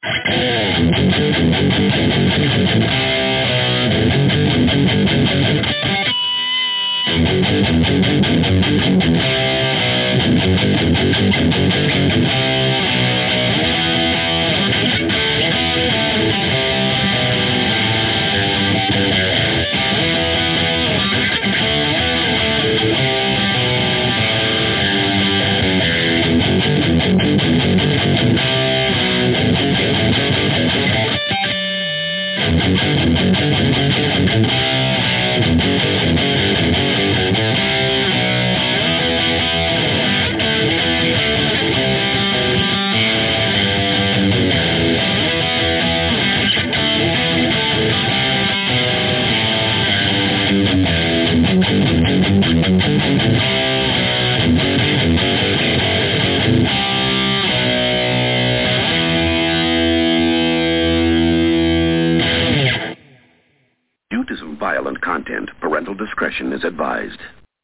Due to some violent content, parental discretion is advised.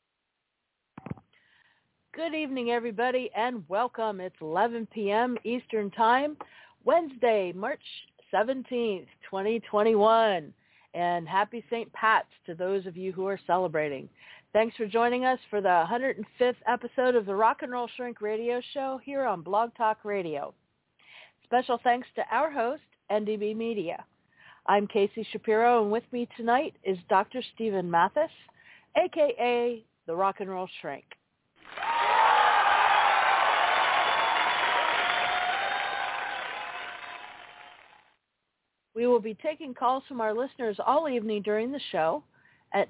Good evening, everybody, and welcome. It's 11 p.m. Eastern Time, Wednesday, March 17th, 2021. And happy St. Pat's to those of you who are celebrating. Thanks for joining us for the 105th episode of the Rock and Roll Shrink Radio Show here on Blog Talk Radio. Special thanks to our host, NDB Media. I'm Casey Shapiro, and with me tonight is Dr. Stephen Mathis, a.k.a. the Rock and Roll Shrink. We will be taking calls from our listeners all evening during the show at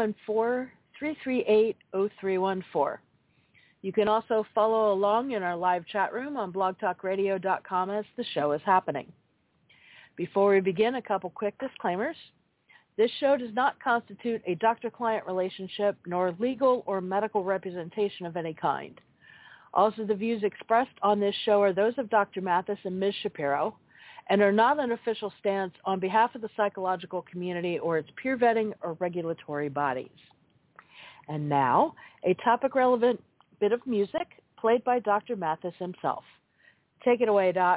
914-338-0314. You can also follow along in our live chat room on blogtalkradio.com as the show is happening. Before we begin, a couple quick disclaimers. This show does not constitute a doctor-client relationship nor legal or medical representation of any kind. Also, the views expressed on this show are those of Dr. Mathis and Ms. Shapiro and are not an official stance on behalf of the psychological community or its peer vetting or regulatory bodies. And now, a topic-relevant bit of music played by Dr. Mathis himself. Take it away, Doc.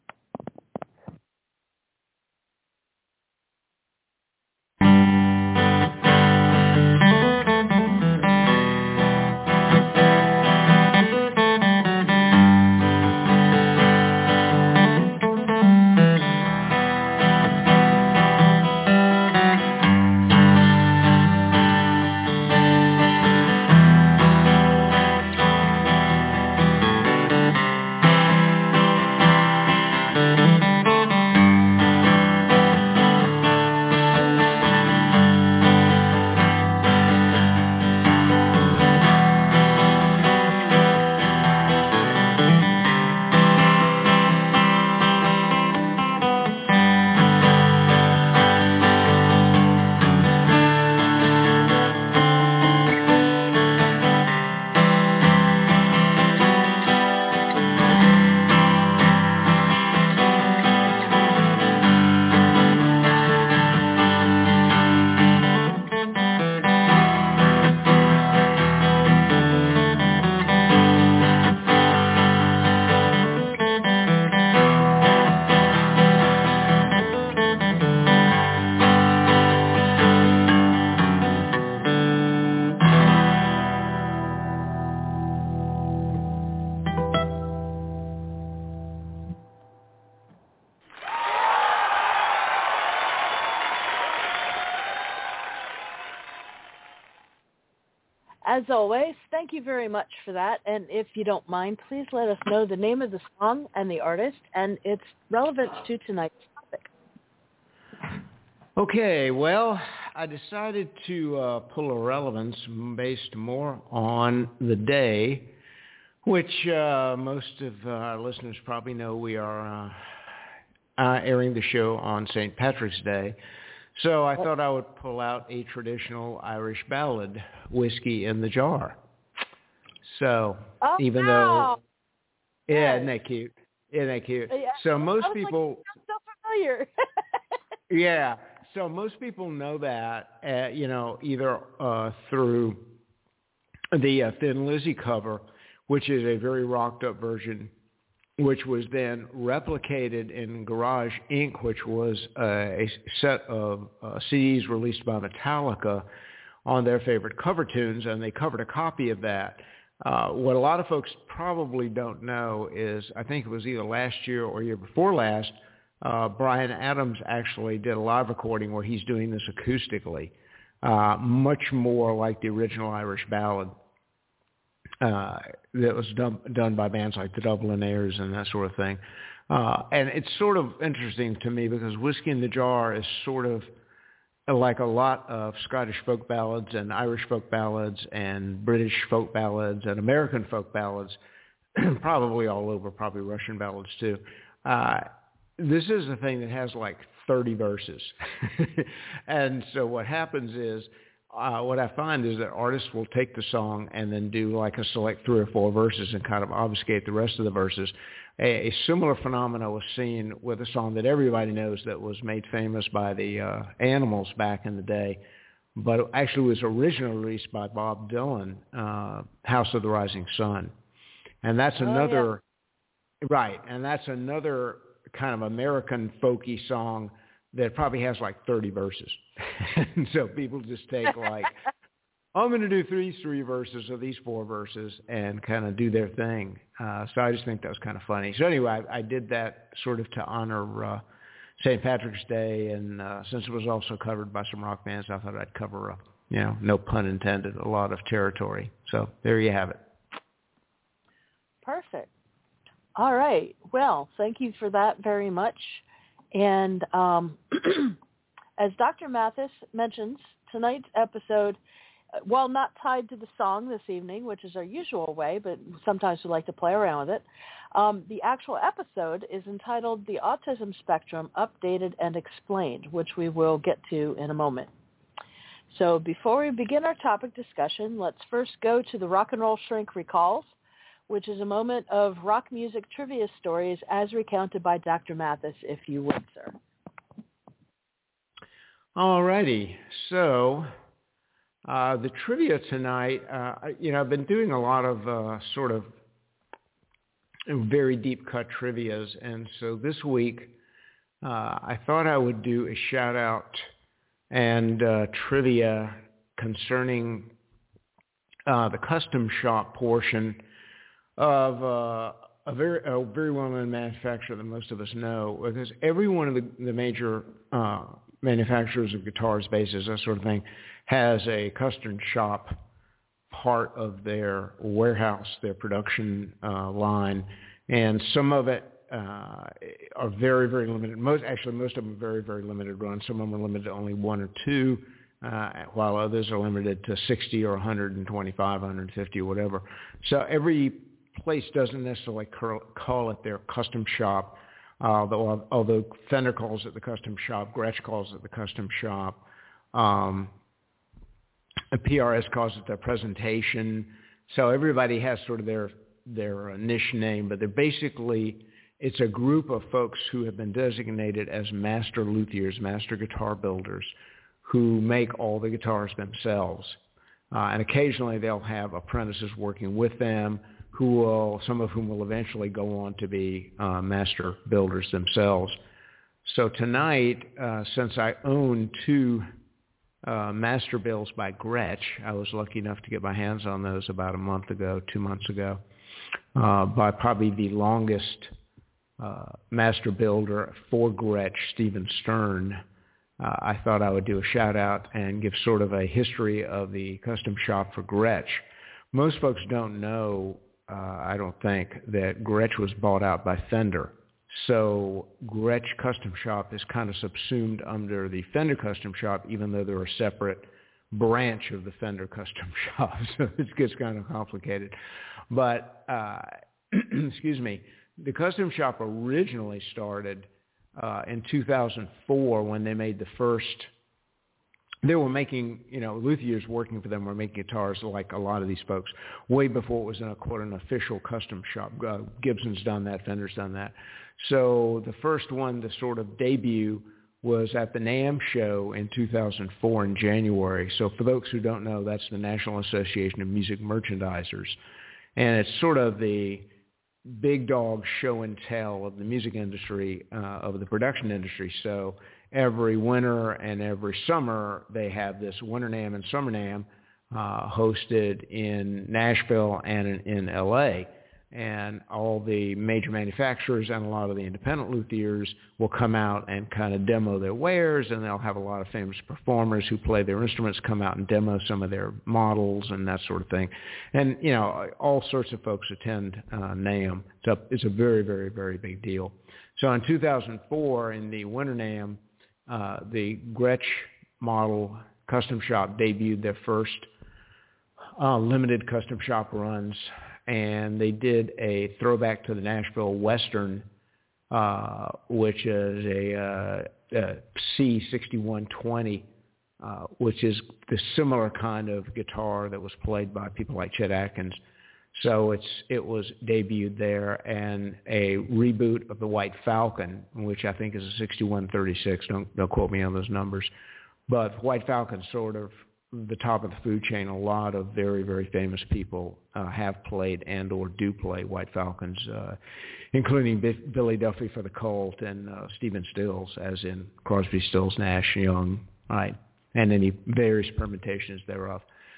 As always, thank you very much for that. And if you don't mind, please let us know the name of the song and the artist and its relevance to tonight's topic. Okay, well, I decided to pull a relevance based more on the day, which most of our listeners probably know we are airing the show on St. Patrick's Day. So I thought I would pull out a traditional Irish ballad, Whiskey in the Jar. So even though, isn't that cute? Isn't that cute? Yeah. So most people, like, I'm so familiar. yeah. So most people know that, either through the Thin Lizzy cover, which is a very rocked up version which was then replicated in Garage Inc., which was a set of CDs released by Metallica on their favorite cover tunes, and they covered a copy of that. What a lot of folks probably don't know is, I think it was either last year or year before last, Bryan Adams actually did a live recording where he's doing this acoustically, much more like the original Irish Ballad that was done by bands like the Dubliners and that sort of thing. And it's sort of interesting to me because Whiskey in the Jar is sort of like a lot of Scottish folk ballads and Irish folk ballads and British folk ballads and American folk ballads, probably all over, probably Russian ballads too. This is a thing that has like 30 verses. And so what happens is, what I find is that artists will take the song and then do like a select 3 or 4 verses and kind of obfuscate the rest of the verses. A similar phenomenon was seen with a song that everybody knows that was made famous by the Animals back in the day, but actually was originally released by Bob Dylan, House of the Rising Sun. And that's another, right, and that's another kind of American folky song that probably has like 30 verses. And so people just take like, I'm going to do these 3 verses or these 4 verses and kind of do their thing. So I just think that was kind of funny. So anyway, I did that sort of to honor St. Patrick's Day. And since it was also covered by some rock bands, I thought I'd cover, no pun intended, a lot of territory. So there you have it. Perfect. All right. Well, thank you for that very much. And as Dr. Mathis mentions, tonight's episode, while not tied to the song this evening, which is our usual way, but sometimes we like to play around with it, the actual episode is entitled The Autism Spectrum Updated and Explained, which we will get to in a moment. So before we begin our topic discussion, let's first go to the Rock and Roll Shrink Recalls, which is a moment of rock music trivia stories as recounted by Dr. Mathis, if you would, sir. All righty. So the trivia tonight, I've been doing a lot of sort of very deep cut trivias. And so this week, I thought I would do a shout out and trivia concerning the custom shop portion of a very well-known manufacturer that most of us know, because every one of the major manufacturers of guitars, basses, that sort of thing, has a custom shop part of their warehouse, their production line, and some of it are very, very limited. Most of them are very, very limited run. Some of them are limited to only 1 or 2, while others are limited to 60 or 125, 150 or whatever. So every place doesn't necessarily call it their custom shop, although Fender calls it the custom shop, Gretsch calls it the custom shop, PRS calls it their presentation. So everybody has sort of their niche name, but they're basically, it's a group of folks who have been designated as master luthiers, master guitar builders, who make all the guitars themselves. And occasionally they'll have apprentices working with them, some of whom will eventually go on to be master builders themselves. So tonight, since I own 2 master builds by Gretsch, I was lucky enough to get my hands on those about 2 months ago, by probably the longest master builder for Gretsch, Stephen Stern. I thought I would do a shout out and give sort of a history of the custom shop for Gretsch. Most folks don't know, I don't think, that Gretsch was bought out by Fender. So Gretsch Custom Shop is kind of subsumed under the Fender Custom Shop, even though they're a separate branch of the Fender Custom Shop. So it gets kind of complicated. But, excuse me, the Custom Shop originally started in 2004 when they made the first. They were making, luthiers working for them were making guitars like a lot of these folks way before it was an official custom shop. Gibson's done that, Fender's done that. So the first one to sort of debut was at the NAMM show in 2004 in January. So for those who don't know, that's the National Association of Music Merchandisers. And it's sort of the big dog show and tell of the music industry, of the production industry. So every winter and every summer, they have this Winter NAMM and Summer NAMM hosted in Nashville and in L.A., and all the major manufacturers and a lot of the independent luthiers will come out and kind of demo their wares, and they'll have a lot of famous performers who play their instruments come out and demo some of their models and that sort of thing. And, you know, all sorts of folks attend NAMM. It's a very, very, very big deal. So in 2004, in the Winter NAMM, the Gretsch model custom shop debuted their first limited custom shop runs, and they did a throwback to the Nashville Western, which is a C6120, which is the similar kind of guitar that was played by people like Chet Atkins. So it was debuted there, and a reboot of the White Falcon, which I think is a 6136. Don't quote me on those numbers, but White Falcon sort of the top of the food chain. A lot of very, very famous people have played and or do play White Falcons, including Billy Duffy for the Cult and Stephen Stills, as in Crosby, Stills, Nash, Young, right, and any various permutations thereof.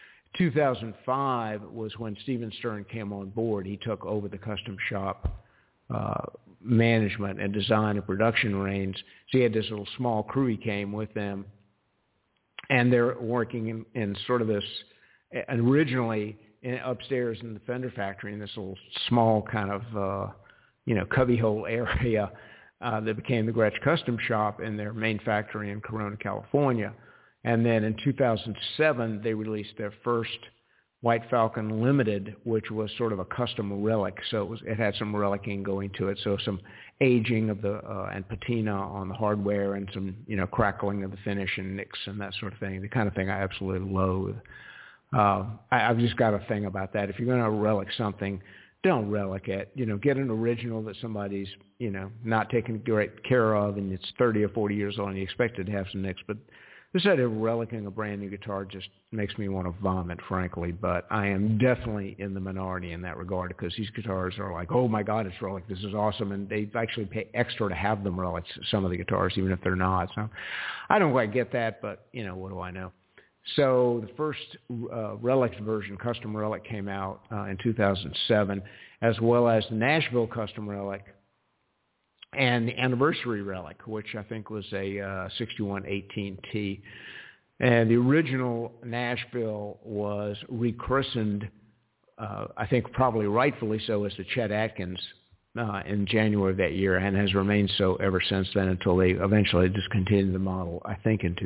2005 was when Stephen Stern came on board. He took over the custom shop management and design and production reins. So he had this little small crew. He came with them. And they're working in sort of this, originally upstairs in the Fender factory in this little small kind of, cubbyhole area that became the Gretsch Custom Shop in their main factory in Corona, California. And then in 2007, they released their first White Falcon Limited, which was sort of a custom relic. So it had some relicing going to it. So some aging of the and patina on the hardware, and some crackling of the finish and nicks and that sort of thing. The kind of thing I absolutely loathe. I've just got a thing about that. If you're going to relic something, don't relic it. Get an original that somebody's not taking great care of, and it's 30 or 40 years old, and you expect it to have some nicks. But this idea of relicking a brand new guitar just makes me want to vomit, frankly. But I am definitely in the minority in that regard, because these guitars are like, oh my God, it's relic. This is awesome. And they actually pay extra to have them relics, some of the guitars, even if they're not. So I don't quite get that, but what do I know? So the first relic version, custom relic, came out in 2007, as well as the Nashville custom relic and the anniversary relic, which I think was a 6118T. And the original Nashville was rechristened, I think probably rightfully so, as the Chet Atkins in January of that year, and has remained so ever since then, until they eventually discontinued the model, I think in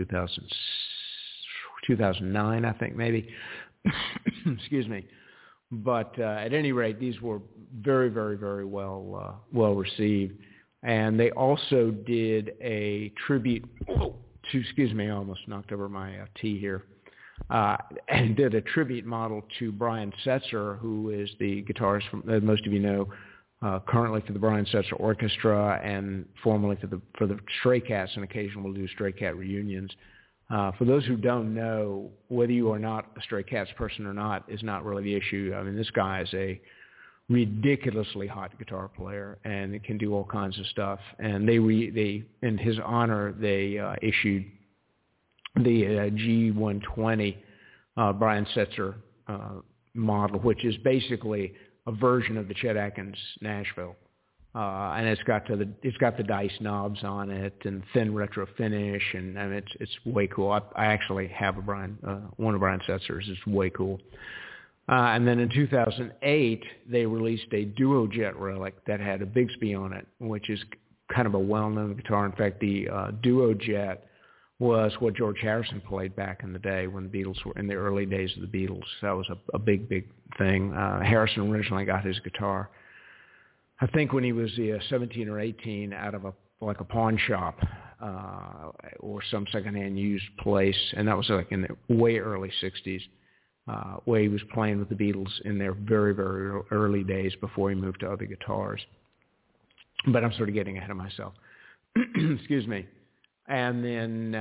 2009, I think maybe. Excuse me. But at any rate, these were very, very, very well received. And they also did a tribute to, excuse me, I almost knocked over my tea here, and did a tribute model to Brian Setzer, who is the guitarist, as most of you know, currently for the Brian Setzer Orchestra, and formerly for the Stray Cats, and occasionally will do Stray Cat reunions. For those who don't know, whether you are not a Stray Cats person or not is not really the issue. I mean, this guy is a ridiculously hot guitar player, and it can do all kinds of stuff. And they in his honor, they issued the G120 Brian Setzer model, which is basically a version of the Chet Atkins Nashville. And it's got the dice knobs on it and thin retro finish, and it's way cool. I actually have one of Brian Setzer's. It's way cool. And then in 2008, they released a Duo Jet relic that had a Bigsby on it, which is kind of a well-known guitar. In fact, the Duo Jet was what George Harrison played back in the day when the Beatles were in the early days of the Beatles. That was a big, big thing. Harrison originally got his guitar, I think, when he was 17 or 18, out of a pawn shop or some secondhand used place, and that was like in the way early 60s. Where he was playing with the Beatles in their very, very early days before he moved to other guitars. But I'm sort of getting ahead of myself. Excuse me. And then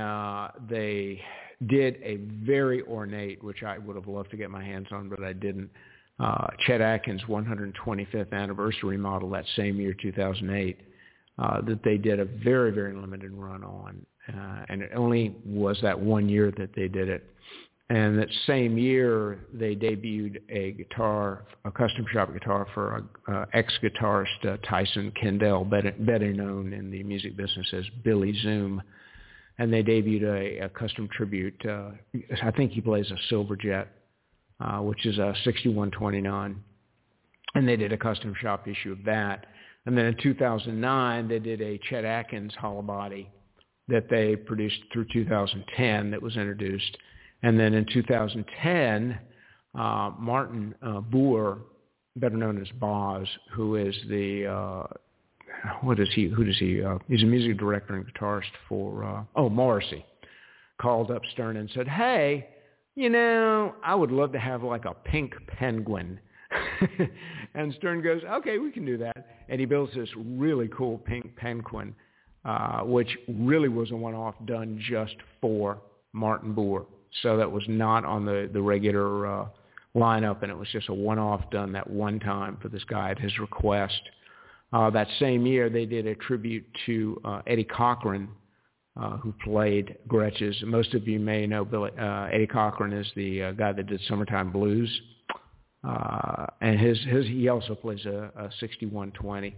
they did a very ornate, which I would have loved to get my hands on, but I didn't, Chet Atkins' 125th anniversary model that same year, 2008, that they did a very, very limited run on. And it only was that 1 year that they did it. And that same year, they debuted a custom shop guitar for ex-guitarist Tyson Kendall, better known in the music business as Billy Zoom. And they debuted a custom tribute. I think he plays a Silverjet, which is a 6129. And they did a custom shop issue of that. And then in 2009, they did a Chet Atkins hollow body that they produced through 2010 that was introduced. And then in 2010, Martin Boer, better known as Boz, who is the, he's a music director and guitarist for, Morrissey, called up Stern and said, hey, I would love to have like a pink penguin. And Stern goes, okay, we can do that. And he builds this really cool pink penguin, which really was a one-off done just for Martin Boer. So that was not on the regular lineup, and it was just a one-off done that one time for this guy at his request. That same year, they did a tribute to Eddie Cochran, who played Gretsch's. Most of you may know Eddie Cochran is the guy that did Summertime Blues. And he also plays a 6120.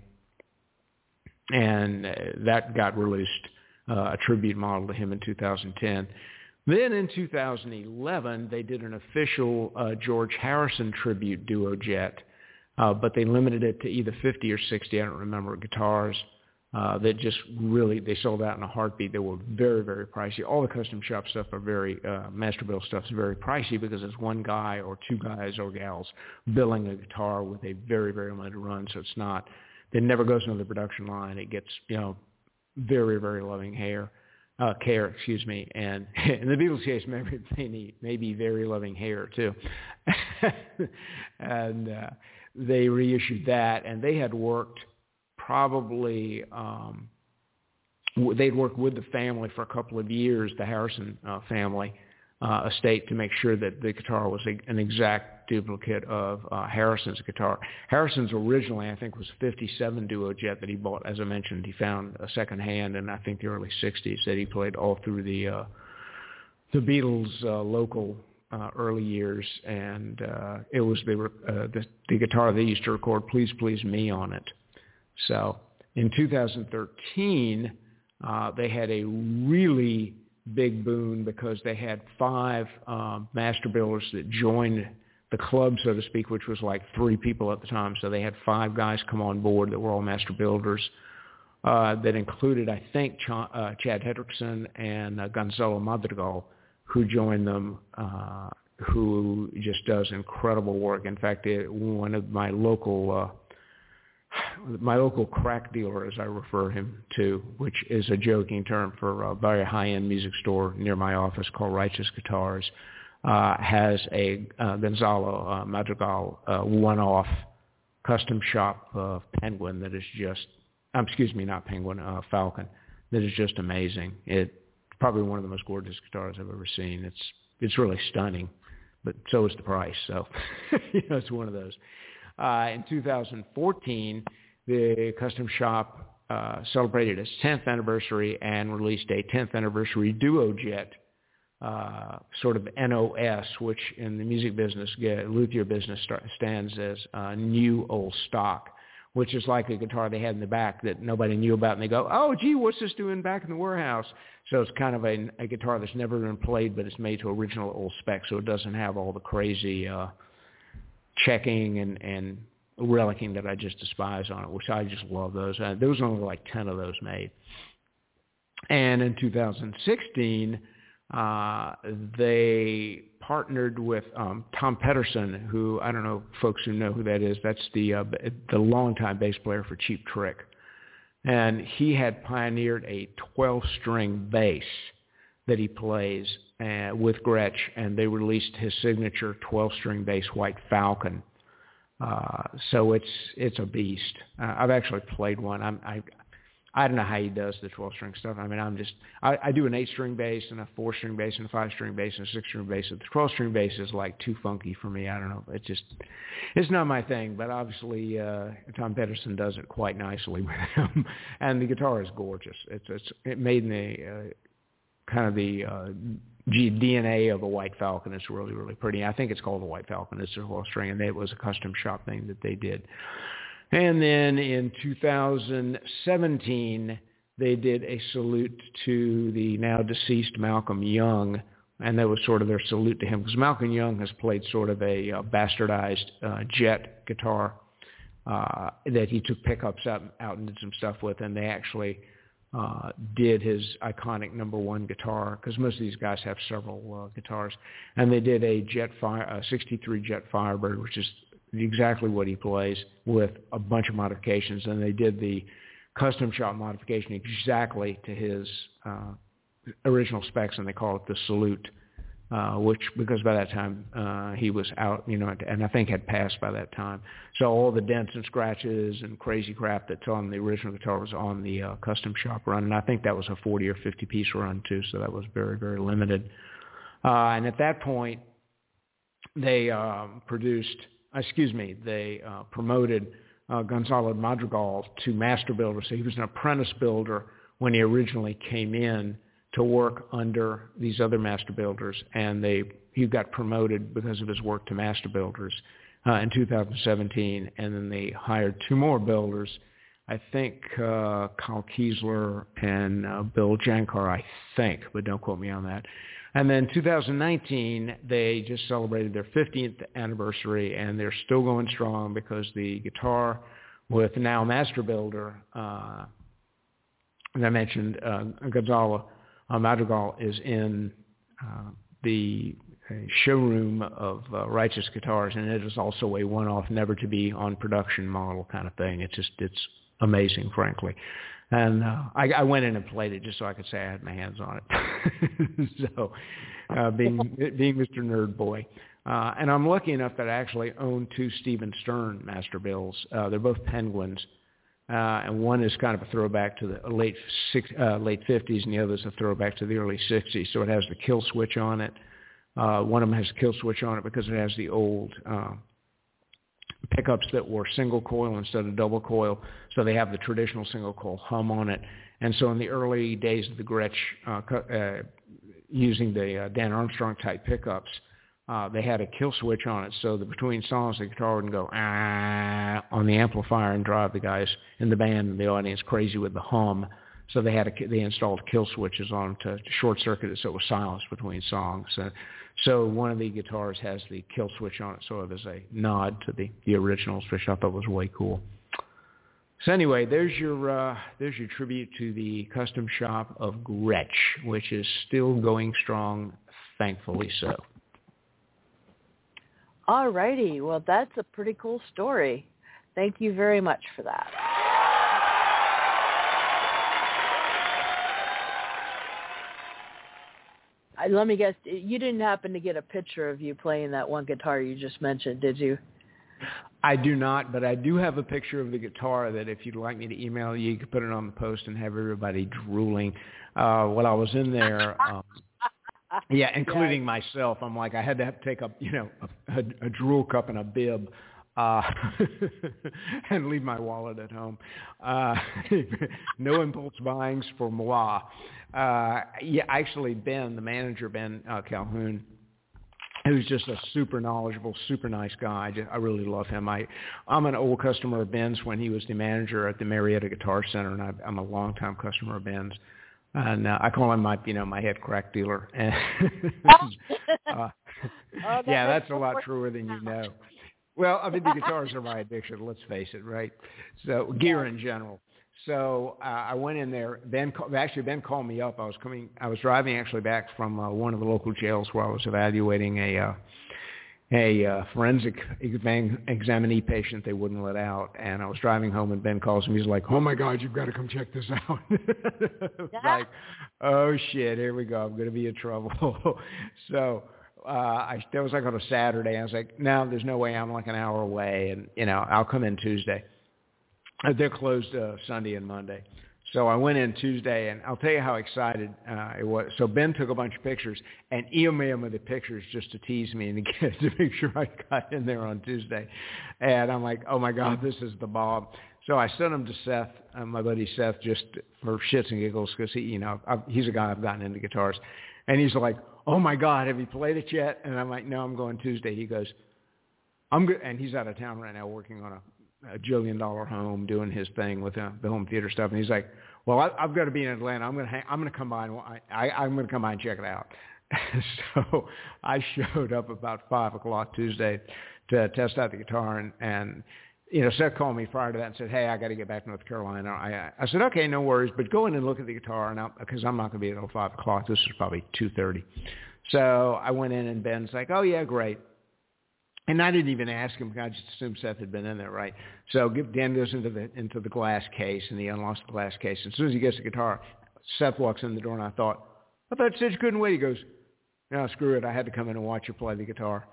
And that got released, a tribute model to him in 2010. Then in 2011, they did an official George Harrison tribute duo jet, but they limited it to either 50 or 60, I don't remember, guitars that just really, they sold out in a heartbeat. They were very, very pricey. All the custom shop stuff are very, Masterbuilt stuff is very pricey because it's one guy or two guys or gals billing a guitar with a very, very limited run, so it's not, it never goes into the production line. It gets, very, very loving care, and in the Beatles case, maybe they need maybe very loving hair too. And they reissued that, and they had worked probably they'd worked with the family for a couple of years, the Harrison family estate, to make sure that the guitar was an exact duplicate of Harrison's guitar. Harrison's originally, I think, was a 57 duo jet that he bought. As I mentioned, he found a secondhand in, I think, the early 60s that he played all through the Beatles' local early years, and it was the guitar they used to record "Please Please Me" on it. So in 2013, they had a really big boon because they had 5 master builders that joined the club, so to speak, which was like 3 people at the time. So they had 5 guys come on board that were all master builders. That included, I think, Chad Hendrickson and Gonzalo Madrigal, who joined them, who just does incredible work. In fact, one of my local crack dealer, as I refer him to, which is a joking term for a very high-end music store near my office called Righteous Guitars, has a Gonzalo Madrigal one-off custom shop penguin that is just, not penguin, Falcon, that is just amazing. It's probably one of the most gorgeous guitars I've ever seen. It's really stunning, but so is the price. So it's one of those. In 2014, the custom shop celebrated its 10th anniversary and released a 10th anniversary duo jet, sort of NOS, which in the music business, luthier business, stands as new old stock, which is like a guitar they had in the back that nobody knew about, and they go, oh, gee, what's this doing back in the warehouse? So it's kind of a guitar that's never been played, but it's made to original old spec, so it doesn't have all the crazy checking and relicking that I just despise on it, which I just love those. There was only like 10 of those made. And in 2016, they partnered with Tom Pedersen, who, I don't know folks who know who that is. That's the longtime bass player for Cheap Trick. And he had pioneered a 12-string bass that he plays with Gretsch, and they released his signature 12-string bass, White Falcon. So it's a beast. I've actually played one. I don't know how he does the 12-string stuff. I mean, I do an 8-string bass and a 4-string bass and a 5-string bass and a 6-string bass. The 12-string bass is like too funky for me. I don't know. It's not my thing. But obviously, Tom Pedersen does it quite nicely with him, and the guitar is gorgeous. It made me kind of the DNA of a White Falcon. It's really, really pretty. I think it's called a White Falcon. It's a 12-string, and it was a custom shop thing that they did. And then in 2017, they did a salute to the now deceased Malcolm Young, and that was sort of their salute to him, because Malcolm Young has played sort of a bastardized Jet guitar that he took pickups out and did some stuff with, and they actually did his iconic #1 guitar, because most of these guys have several guitars, and they did a 63 Jet Firebird, which is exactly what he plays, with a bunch of modifications, and they did the custom shop modification exactly to his original specs, and they call it the Salute, which, because by that time he was out, and I think had passed by that time. So all the dents and scratches and crazy crap that's on the original guitar was on the custom shop run, and I think that was a 40 or 50 piece run too, so that was very, very limited. And at that point, they promoted Gonzalo Madrigal to master builder. So he was an apprentice builder when he originally came in to work under these other master builders, and he got promoted because of his work to master builders in 2017, and then they hired 2 more builders, I think Kyle Kiesler and Bill Jankar, I think, but don't quote me on that. And then 2019, they just celebrated their 50th anniversary, and they're still going strong, because the guitar with now Master Builder, as I mentioned, Gonzalo Madrigal, is in the showroom of Righteous Guitars, and it is also a one-off, never to be on production model kind of thing. It's amazing, frankly. And I went in and played it just so I could say I had my hands on it. So being Mr. Nerd Boy. And I'm lucky enough that I actually own 2 Stephen Stern Master Bills. They're both Penguins. And one is kind of a throwback to the late 50s, and the other is a throwback to the early 60s. So it has the kill switch on it. One of them has a kill switch on it because it has the old pickups that were single coil instead of double coil, so they have the traditional single coil hum on it. And so in the early days of the Gretsch, using the Dan Armstrong type pickups, they had a kill switch on it, so that between songs the guitar wouldn't go on the amplifier and drive the guys in the band and the audience crazy with the hum. So they installed kill switches on to short circuit it, so it was silenced between songs. So one of the guitars has the kill switch on it, sort of as a nod to the originals, which I thought was way cool. So anyway, there's your tribute to the custom shop of Gretsch, which is still going strong, thankfully so. All righty. Well, that's a pretty cool story. Thank you very much for that. Let me guess, you didn't happen to get a picture of you playing that one guitar you just mentioned, did you? I do not, but I do have a picture of the guitar that if you'd like me to email you, you could put it on the post and have everybody drooling. While I was in there, including myself, I'm like, I had to take up, a drool cup and a bib. And leave my wallet at home. No impulse buyings for moi. Actually, Ben, the manager, Ben Calhoun, who's just a super knowledgeable, super nice guy. I really love him. I'm an old customer of Ben's when he was the manager at the Marietta Guitar Center, and I'm a longtime customer of Ben's. And I call him my head crack dealer. That's a lot truer than you know. Well, I mean, the guitars are my addiction, let's face it, right? So gear in general. So I went in there. Ben called me up. I was driving actually back from one of the local jails where I was evaluating a forensic examinee patient they wouldn't let out. And I was driving home, and Ben calls me. He's like, "Oh my God, you've got to come check this out." Like, oh shit, here we go. I'm going to be in trouble. So. That was like on a Saturday. I was like, no, there's no way. I'm like an hour away, and I'll come in Tuesday. They're closed Sunday and Monday, So I went in Tuesday, and I'll tell you how excited it was. So Ben took a bunch of pictures and emailed me the pictures just to tease me and to make sure I got in there on Tuesday. And I'm like, oh, my God, this is the bomb. So I sent them to Seth, my buddy Seth, just for shits and giggles because he's a guy I've gotten into guitars. And he's like, oh, my God, have you played it yet? And I'm like, no, I'm going Tuesday. He goes, I'm good. And he's out of town right now working on a $1 jillion home, doing his thing with the home theater stuff. And he's like, well, I've got to be in Atlanta. I'm going to come by and I'm going to come by and check it out. So I showed up about 5:00 Tuesday to test out the guitar. And Seth called me prior to that and said, hey, I got to get back to North Carolina. I said, okay, no worries, but go in and look at the guitar because I'm not going to be until 5:00. This is probably 2:30. So I went in and Ben's like, oh, yeah, great. And I didn't even ask him. I just assumed Seth had been in there, right? So Dan goes into the glass case, and he unlocks the glass case. As soon as he gets the guitar, Seth walks in the door, and I thought Sid couldn't wait. He goes, no, screw it. I had to come in and watch you play the guitar.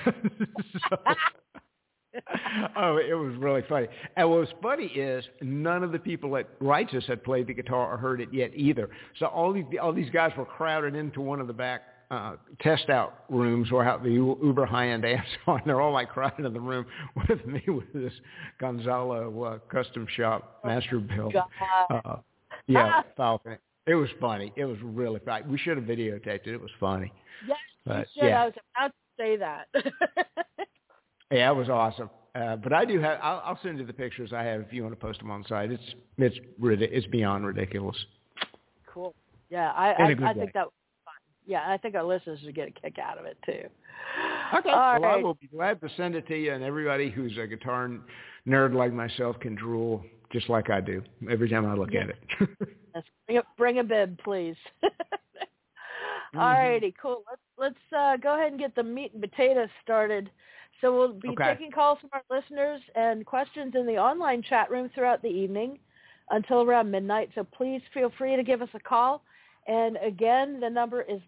It was really funny. And what was funny is none of the people at Righteous had played the guitar or heard it yet either. So all these guys were crowded into one of the back test out rooms where the uber high-end amps on. They're all like crowded in the room with me with this Gonzalo custom shop master build. Falcon. It was funny. It was really funny. We should have videotaped it. It was funny. Yes, but, you should. Yeah. I was about to say that. Yeah, it was awesome. But I do have. I'll send you the pictures I have if you want to post them on the site. It's beyond ridiculous. Cool. Yeah, I think that. Yeah, I think our listeners would get a kick out of it, too. Okay. All right. I will be glad to send it to you, and everybody who's a guitar nerd like myself can drool just like I do every time I look at it. Yes. Bring a bib, please. All righty, cool. Let's go ahead and get the meat and potatoes started. So we'll be taking calls from our listeners and questions in the online chat room throughout the evening until around midnight. So please feel free to give us a call. And again, the number is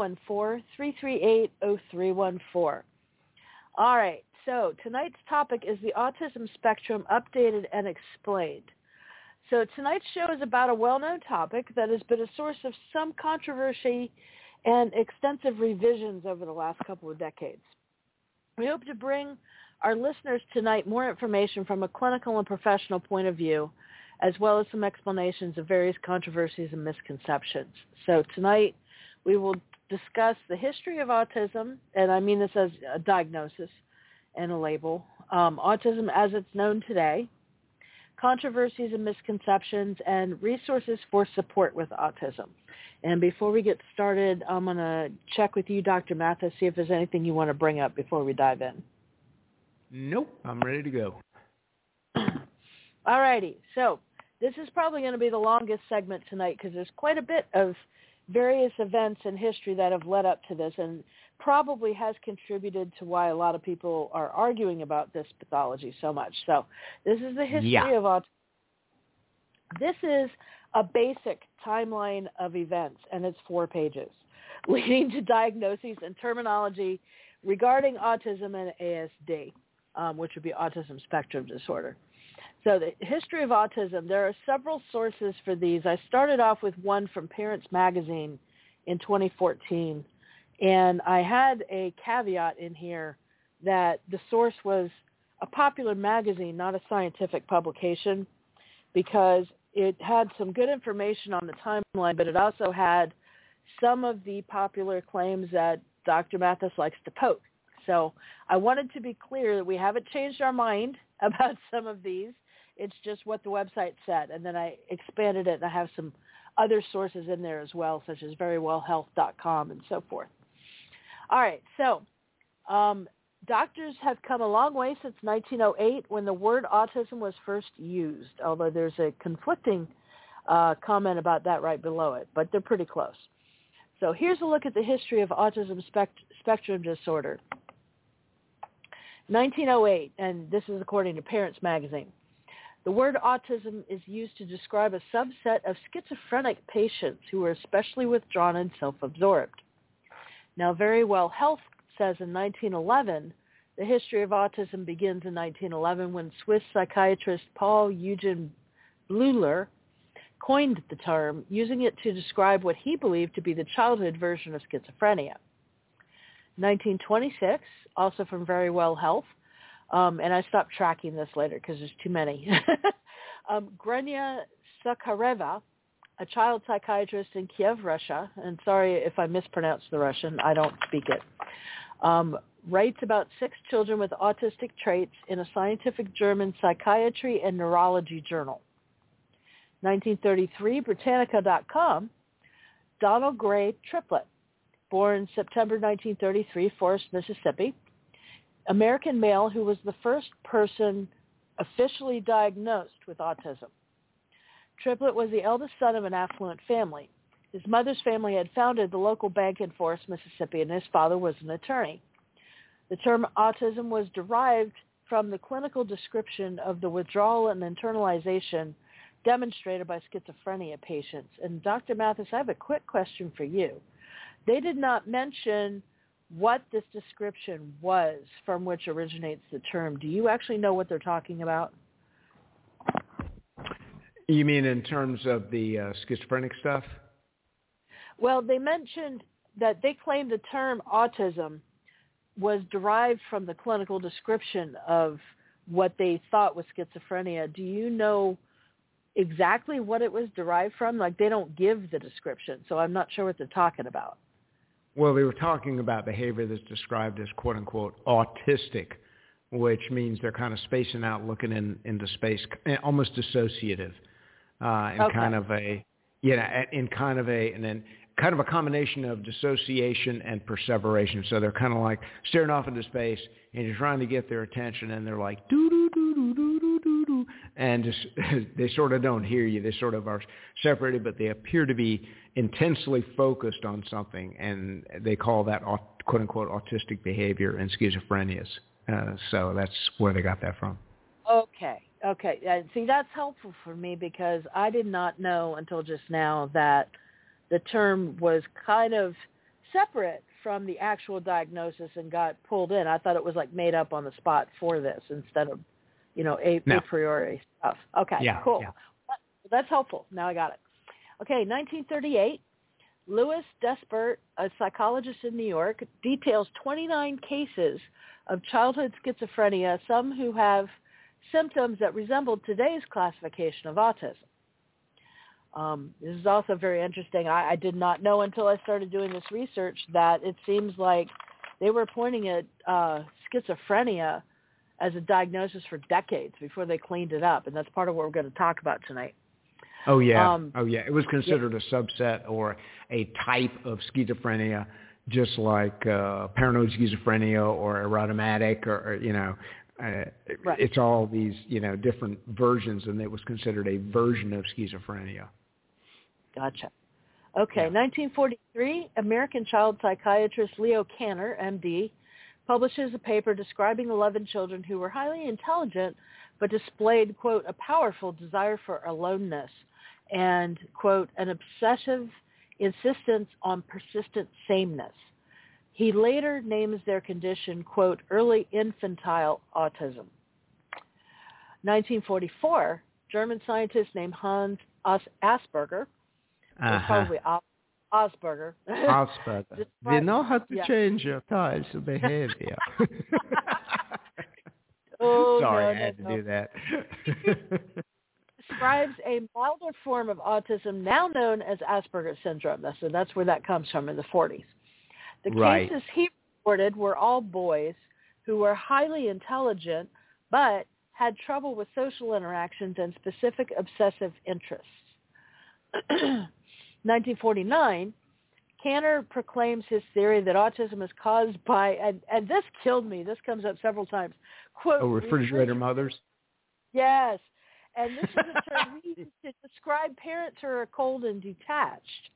914-338-0314. All right, so tonight's topic is the autism spectrum updated and explained. So tonight's show is about a well-known topic that has been a source of some controversy and extensive revisions over the last couple of decades. We hope to bring our listeners tonight more information from a clinical and professional point of view, as well as some explanations of various controversies and misconceptions. So tonight we will discuss the history of autism, and I mean this as a diagnosis and a label, autism as it's known today, controversies and misconceptions, and resources for support with autism. And before we get started, I'm going to check with you, Dr. Mathis, see if there's anything you want to bring up before we dive in. Nope, I'm ready to go. All righty. So this is probably going to be the longest segment tonight because there's quite a bit of various events in history that have led up to this and probably has contributed to why a lot of people are arguing about this pathology so much. So this is the history of autism. This is a basic timeline of events, and it's 4 pages, leading to diagnoses and terminology regarding autism and ASD, which would be autism spectrum disorder. So the history of autism, there are several sources for these. I started off with one from Parents Magazine in 2014, and I had a caveat in here that the source was a popular magazine, not a scientific publication, because it had some good information on the timeline, but it also had some of the popular claims that Dr. Mathis likes to poke. So I wanted to be clear that we haven't changed our mind about some of these. It's just what the website said. And then I expanded it, and I have some other sources in there as well, such as verywellhealth.com and so forth. All right, so doctors have come a long way since 1908 when the word autism was first used, although there's a conflicting comment about that right below it, but they're pretty close. So here's a look at the history of autism spectrum disorder. 1908, and this is according to Parents Magazine. The word autism is used to describe a subset of schizophrenic patients who are especially withdrawn and self-absorbed. Now, Verywell Health says in 1911, the history of autism begins in 1911 when Swiss psychiatrist Paul Eugen Bleuler coined the term, using it to describe what he believed to be the childhood version of schizophrenia. 1926, also from Very Well Health, and I stopped tracking this later because there's too many. Grania Sakhareva, a child psychiatrist in Kiev, Russia, and sorry if I mispronounced the Russian, I don't speak it, writes about 6 children with autistic traits in a scientific German psychiatry and neurology journal. 1933, Britannica.com, Donald Gray Triplett, born September 1933, Forest, Mississippi, American male who was the first person officially diagnosed with autism. Triplett was the eldest son of an affluent family. His mother's family had founded the local bank in Forest, Mississippi, and his father was an attorney. The term autism was derived from the clinical description of the withdrawal and internalization demonstrated by schizophrenia patients. And Dr. Mathis, I have a quick question for you. They did not mention what this description was from which originates the term. Do you actually know what they're talking about? You mean in terms of the schizophrenic stuff? Well, they mentioned that they claimed the term autism was derived from the clinical description of what they thought was schizophrenia. Do you know exactly what it was derived from? Like, they don't give the description, so I'm not sure what they're talking about. Well, they were talking about behavior that's described as quote-unquote autistic, which means they're kind of spacing out, looking into space, almost dissociative, kind of a, and then kind of a combination of dissociation and perseveration. So they're kind of like staring off into space, and you're trying to get their attention, and they're like, doo-doo-doo-doo-doo-doo-doo, and just, they sort of don't hear you. They sort of are separated, but they appear to be intensely focused on something, and they call that quote-unquote autistic behavior in schizophrenias. So that's where they got that from. Okay. See, that's helpful for me because I did not know until just now that the term was kind of separate from the actual diagnosis and got pulled in. I thought it was like made up on the spot for this instead of, a priori stuff. Okay, yeah, cool. Yeah. That's helpful. Now I got it. Okay, 1938, Louis Despert, a psychologist in New York, details 29 cases of childhood schizophrenia, some who have symptoms that resembled today's classification of autism. This is also very interesting. I did not know until I started doing this research that it seems like they were pointing at schizophrenia as a diagnosis for decades before they cleaned it up, and that's part of what we're going to talk about tonight. Oh, yeah. It was considered a subset or a type of schizophrenia, just like paranoid schizophrenia or erotomatic or right. It's all these, different versions, and it was considered a version of schizophrenia. Gotcha. Okay, 1943, American child psychiatrist Leo Kanner, MD, publishes a paper describing 11 children who were highly intelligent but displayed, quote, a powerful desire for aloneness and, quote, an obsessive insistence on persistent sameness. He later names their condition, quote, early infantile autism. 1944, German scientist named Hans Asperger, probably Asperger. Asperger. We know how to change your types of behavior. Sorry, I had to do that. Describes a milder form of autism now known as Asperger's syndrome. So that's where that comes from in the 40s. The cases he reported were all boys who were highly intelligent but had trouble with social interactions and specific obsessive interests. 1949, Kanner proclaims his theory that autism is caused by, and this killed me, this comes up several times, quote, refrigerator mothers? Yes, and this is a term we use to describe parents who are cold and detached.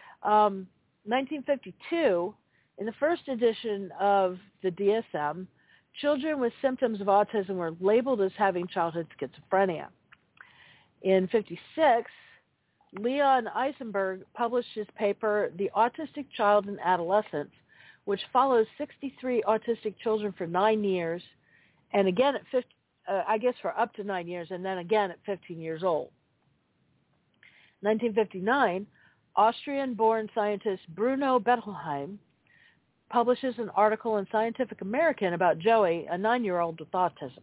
1952, in the first edition of the DSM, children with symptoms of autism were labeled as having childhood schizophrenia. In 1956, Leon Eisenberg published his paper, The Autistic Child and Adolescence, which follows 63 autistic children for 9 years, and again at for up to 9 years, and then again at 15 years old. 1959, Austrian-born scientist Bruno Bettelheim publishes an article in Scientific American about Joey, a 9-year-old with autism.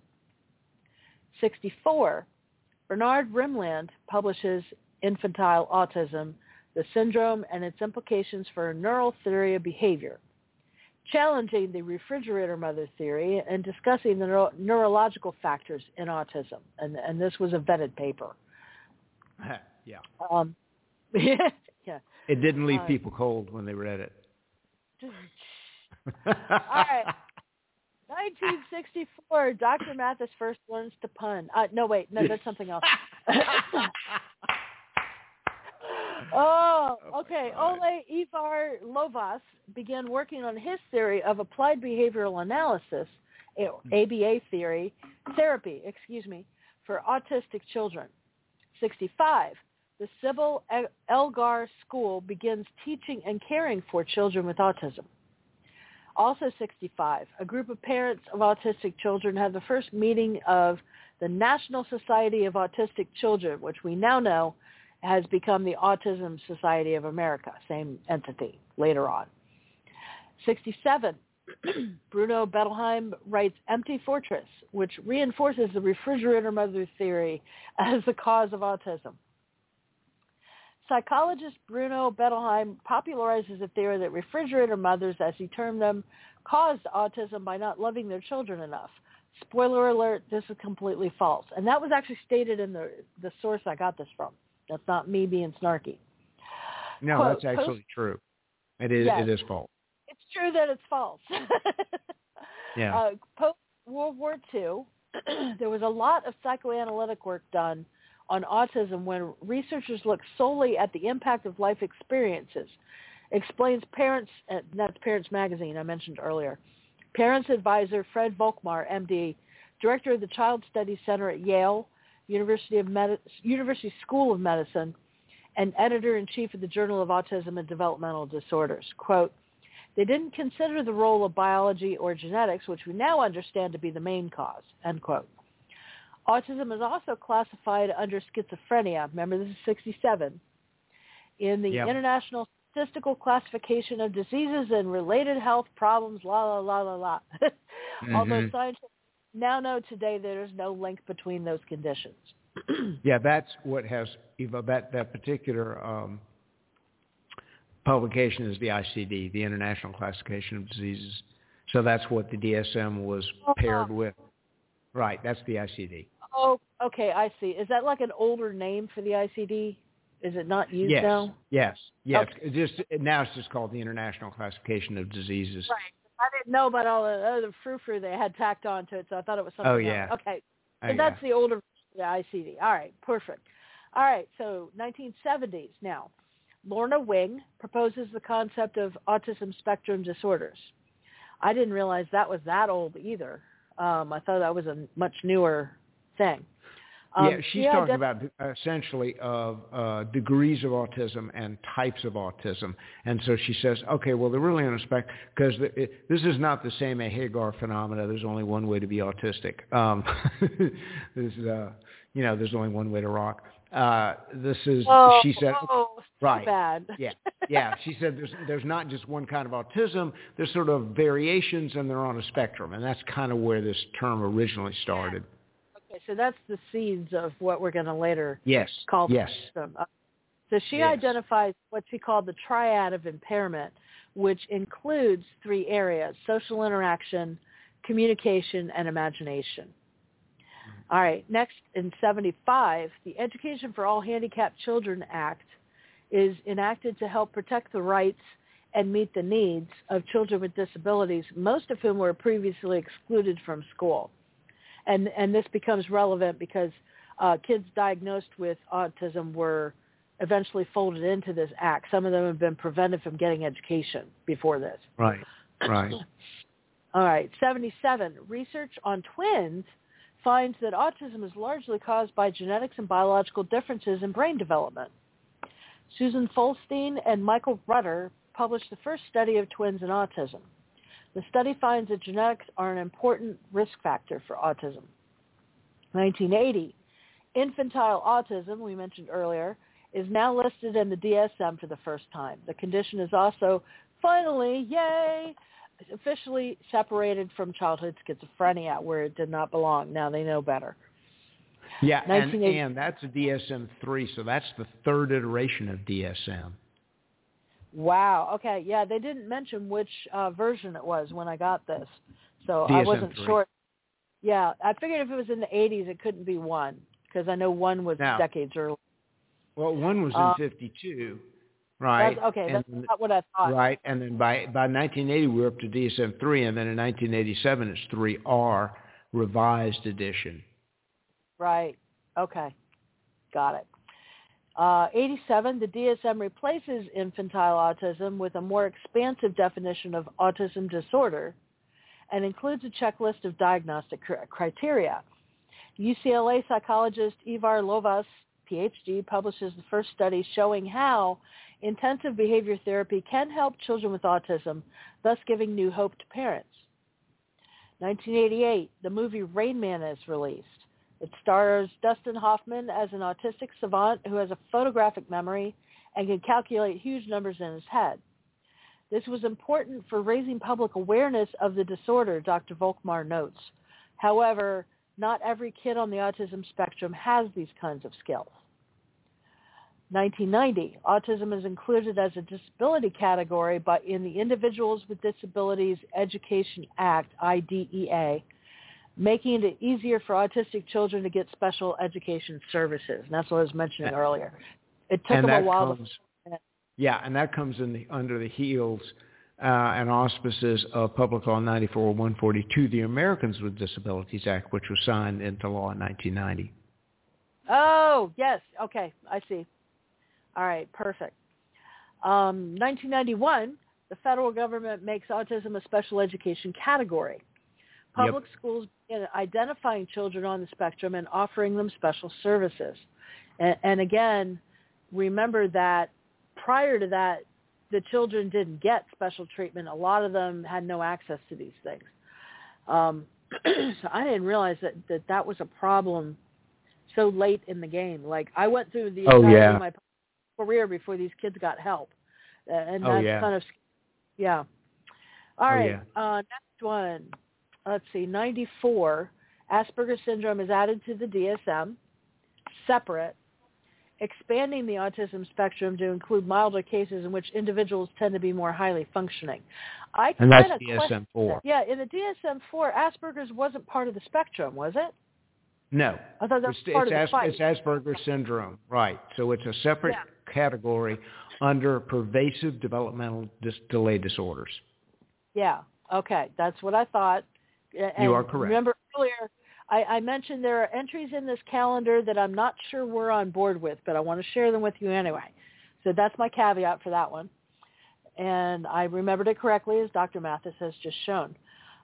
64, Bernard Rimland publishes Infantile Autism, the Syndrome and Its Implications for Neural Theory of Behavior, challenging the refrigerator mother theory and discussing the neurological factors in autism. And this was a vetted paper. Yeah. Yeah. It didn't leave people cold when they read it. All right. 1964, Dr. Mathis first learns to pun. No, that's something else. Oh, okay. Ole Ivar Lovaas began working on his theory of applied behavioral analysis, ABA therapy, for autistic children. 65, the Sybil Elgar School begins teaching and caring for children with autism. Also 65, a group of parents of autistic children had the first meeting of the National Society of Autistic Children, which we now know has become the Autism Society of America, same entity later on. 67, Bruno Bettelheim writes Empty Fortress, which reinforces the refrigerator mother theory as the cause of autism. Psychologist Bruno Bettelheim popularizes the theory that refrigerator mothers, as he termed them, caused autism by not loving their children enough. Spoiler alert, this is completely false. And that was actually stated in the source I got this from. That's not me being snarky. No, Quote, that's actually true. It is. Yes, it is false. It's true that it's false. Yeah. Post-World War II, there was a lot of psychoanalytic work done on autism when researchers looked solely at the impact of life experiences, explains that's Parents Magazine I mentioned earlier. Parents advisor Fred Volkmar, MD, director of the Child Studies Center at Yale University School of Medicine, and editor-in-chief of the Journal of Autism and Developmental Disorders. Quote, they didn't consider the role of biology or genetics, which we now understand to be the main cause, end quote. Autism is also classified under schizophrenia. Remember, this is 67. In the International Statistical Classification of Diseases and Related Health Problems, Although scientists now know today there's no link between those conditions. Yeah, that's what has, that particular publication is the ICD, the International Classification of Diseases. So that's what the DSM was paired with. Right, that's the ICD. Oh, okay, I see. Is that like an older name for the ICD? Is it not used now? Yes. Okay. Now it's just called the International Classification of Diseases. Right. I didn't know about all the other frou-frou they had tacked onto it, so I thought it was something else. Okay, so that's the older version of the ICD. All right, perfect. All right, so 1970s now. Lorna Wing proposes the concept of autism spectrum disorders. I didn't realize that was that old either. I thought that was a much newer thing. She's talking about essentially of degrees of autism and types of autism. And so she says, okay, well, they're really on a spectrum, because this is not the same Hagar phenomena. There's only one way to be autistic. There's only one way to rock. She said, right. Bad. Yeah. She said there's not just one kind of autism. There's sort of variations, and they're on a spectrum. And that's kind of where this term originally started. Okay, so that's the seeds of what we're going to later call autism. So she identifies what she called the triad of impairment, which includes 3 areas: social interaction, communication, and imagination. All right, next in 75, the Education for All Handicapped Children Act is enacted to help protect the rights and meet the needs of children with disabilities, most of whom were previously excluded from school. And this becomes relevant because kids diagnosed with autism were eventually folded into this act. Some of them have been prevented from getting education before this. Right. All right, 77, research on twins finds that autism is largely caused by genetics and biological differences in brain development. Susan Folstein and Michael Rutter published the first study of twins and autism. The study finds that genetics are an important risk factor for autism. 1980, infantile autism, we mentioned earlier, is now listed in the DSM for the first time. The condition is also finally, yay, officially separated from childhood schizophrenia, where it did not belong. Now they know better. Yeah, and that's a DSM-3, so that's the third iteration of DSM. Wow. Okay. Yeah, they didn't mention which version it was when I got this, so DSM-3. I wasn't sure. Yeah, I figured if it was in the 80s, it couldn't be 1, because I know 1 was decades early. Well, 1 was in 52, right? That's not what I thought. Right, and then by 1980, we were up to DSM-3, and then in 1987, it's 3R, revised edition. Right. Okay. Got it. 87, the DSM replaces infantile autism with a more expansive definition of autism disorder and includes a checklist of diagnostic criteria. UCLA psychologist Ivar Lovaas, PhD, publishes the first study showing how intensive behavior therapy can help children with autism, thus giving new hope to parents. 1988, the movie Rain Man is released. It stars Dustin Hoffman as an autistic savant who has a photographic memory and can calculate huge numbers in his head. This was important for raising public awareness of the disorder, Dr. Volkmar notes. However, not every kid on the autism spectrum has these kinds of skills. 1990, autism is included as a disability category but in the Individuals with Disabilities Education Act, IDEA, making it easier for autistic children to get special education services. And that's what I was mentioning earlier. It took them a while to... Yeah, and that comes under the heels and auspices of Public Law 94-142, the Americans with Disabilities Act, which was signed into law in 1990. Oh, yes. Okay, I see. All right, perfect. 1991, the federal government makes autism a special education category. Public schools begin identifying children on the spectrum and offering them special services. And again, remember that prior to that, the children didn't get special treatment. A lot of them had no access to these things. So I didn't realize that was a problem so late in the game. Like, I went through the entirety of my career before these kids got help. And that's kind of, All right, next one. Let's see, 94, Asperger's syndrome is added to the DSM, separate, expanding the autism spectrum to include milder cases in which individuals tend to be more highly functioning. And that's DSM-4. Yeah, in the DSM-4, Asperger's wasn't part of the spectrum, was it? No. I thought that was part of the fight. It's Asperger's syndrome, right. So it's a separate category under pervasive developmental delay disorders. Yeah, okay, that's what I thought. And you are correct. Remember earlier, I mentioned there are entries in this calendar that I'm not sure we're on board with, but I want to share them with you anyway. So that's my caveat for that one. And I remembered it correctly, as Dr. Mathis has just shown.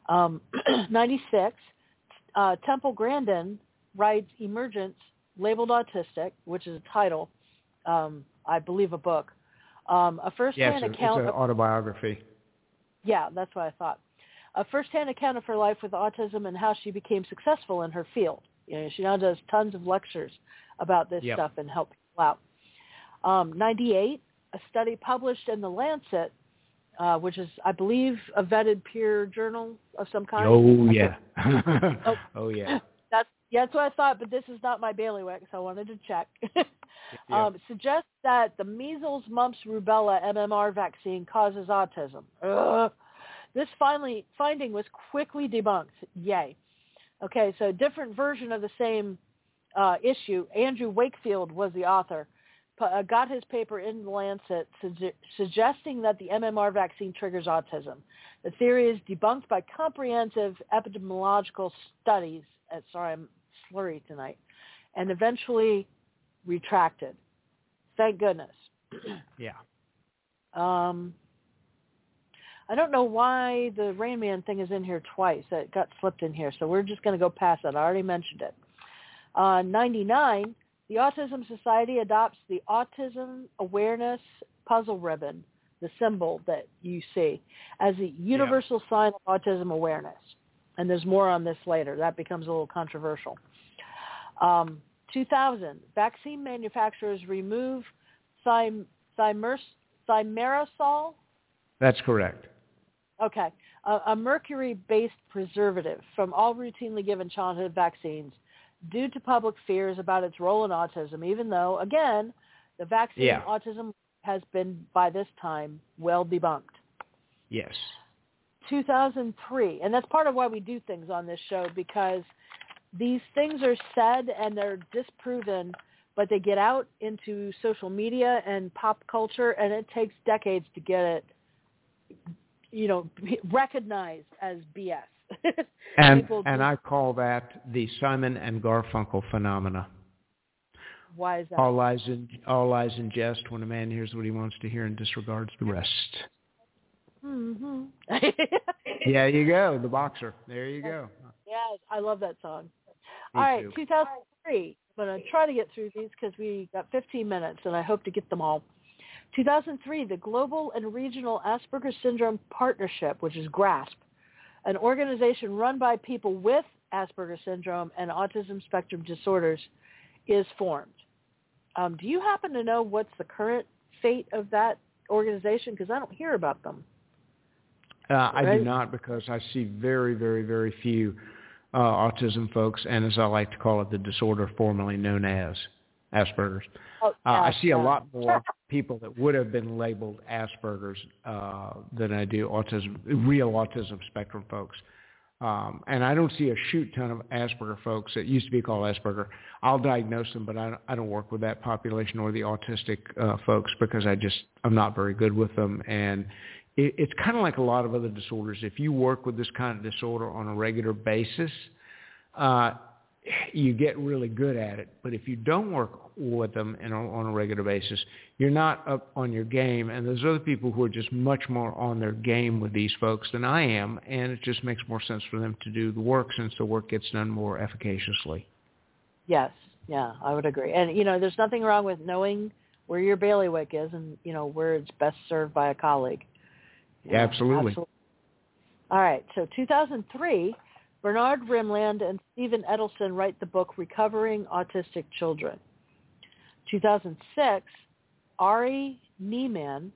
96, Temple Grandin writes Emergence, Labeled Autistic, which is a title, I believe a book. A first-hand account. It's an autobiography. Yeah, that's what I thought. A first-hand account of her life with autism and how she became successful in her field. You know, she now does tons of lectures about this stuff and help people out. 98, a study published in The Lancet, which is, I believe, a vetted peer journal of some kind. Oh, yeah. Oh, yeah. That's what I thought, but this is not my bailiwick, so I wanted to check. Suggests that the measles, mumps, rubella MMR vaccine causes autism. This finding was quickly debunked. Yay. Okay, so different version of the same issue. Andrew Wakefield was the author. Got his paper in The Lancet suggesting that the MMR vaccine triggers autism. The theory is debunked by comprehensive epidemiological studies. Sorry, I'm slurry tonight. And eventually retracted. Thank goodness. Yeah. I don't know why the Rain Man thing is in here twice. It got slipped in here, so we're just going to go past that. I already mentioned it. 99, the Autism Society adopts the Autism Awareness Puzzle Ribbon, the symbol that you see, as a universal sign of autism awareness. And there's more on this later. That becomes a little controversial. 2000, vaccine manufacturers remove thimerosal? That's correct. Okay. A mercury-based preservative from all routinely given childhood vaccines due to public fears about its role in autism, even though, again, the vaccine in autism has been, by this time, well debunked. Yes. 2003, and that's part of why we do things on this show, because these things are said and they're disproven, but they get out into social media and pop culture, and it takes decades to get it, recognized as BS. and I call that the Simon and Garfunkel phenomena. Why is that? All lies in jest when a man hears what he wants to hear and disregards the rest. Mm-hmm. Yeah, you go, the boxer. There you go. Yes, I love that song. Me All right, too. 2003. I'm going to try to get through these because we got 15 minutes, and I hope to get them all. 2003, the Global and Regional Asperger's Syndrome Partnership, which is GRASP, an organization run by people with Asperger's syndrome and autism spectrum disorders, is formed. Do you happen to know what's the current fate of that organization? Because I don't hear about them. I do not, because I see very, very, very few autism folks, and as I like to call it, the disorder formerly known as Asperger's. I see a lot more people that would have been labeled Asperger's than I do real autism spectrum folks. And I don't see a shoot ton of Asperger folks that used to be called Asperger. I'll diagnose them, but I don't work with that population or the autistic folks, because I'm not very good with them. And it's kind of like a lot of other disorders. If you work with this kind of disorder on a regular basis, you get really good at it. But if you don't work with them on a regular basis, you're not up on your game. And there's other people who are just much more on their game with these folks than I am. And it just makes more sense for them to do the work, since the work gets done more efficaciously. Yes. Yeah, I would agree. And, there's nothing wrong with knowing where your bailiwick is and, where it's best served by a colleague. Yeah, absolutely. All right. So 2003, Bernard Rimland and Stephen Edelson write the book Recovering Autistic Children. 2006, Ari Neeman,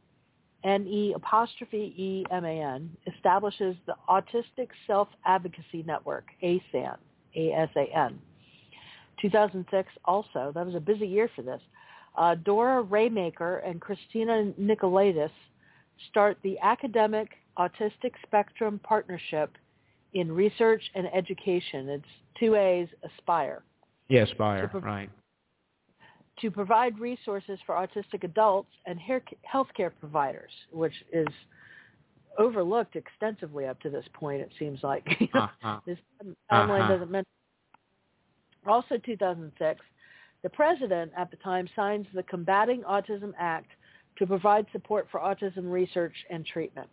N-E'-E-M-A-N, establishes the Autistic Self-Advocacy Network, ASAN, A-S-A-N. 2006 also, that was a busy year for this, Dora Raymaker and Christina Nicolaitis start the Academic Autistic Spectrum Partnership in Research and Education. It's 2 A's, Aspire. Yeah, Aspire, right. To provide resources for autistic adults and healthcare providers, which is overlooked extensively up to this point, it seems like. This timeline doesn't mention. Also 2006, the president at the time signs the Combating Autism Act to provide support for autism research and treatment.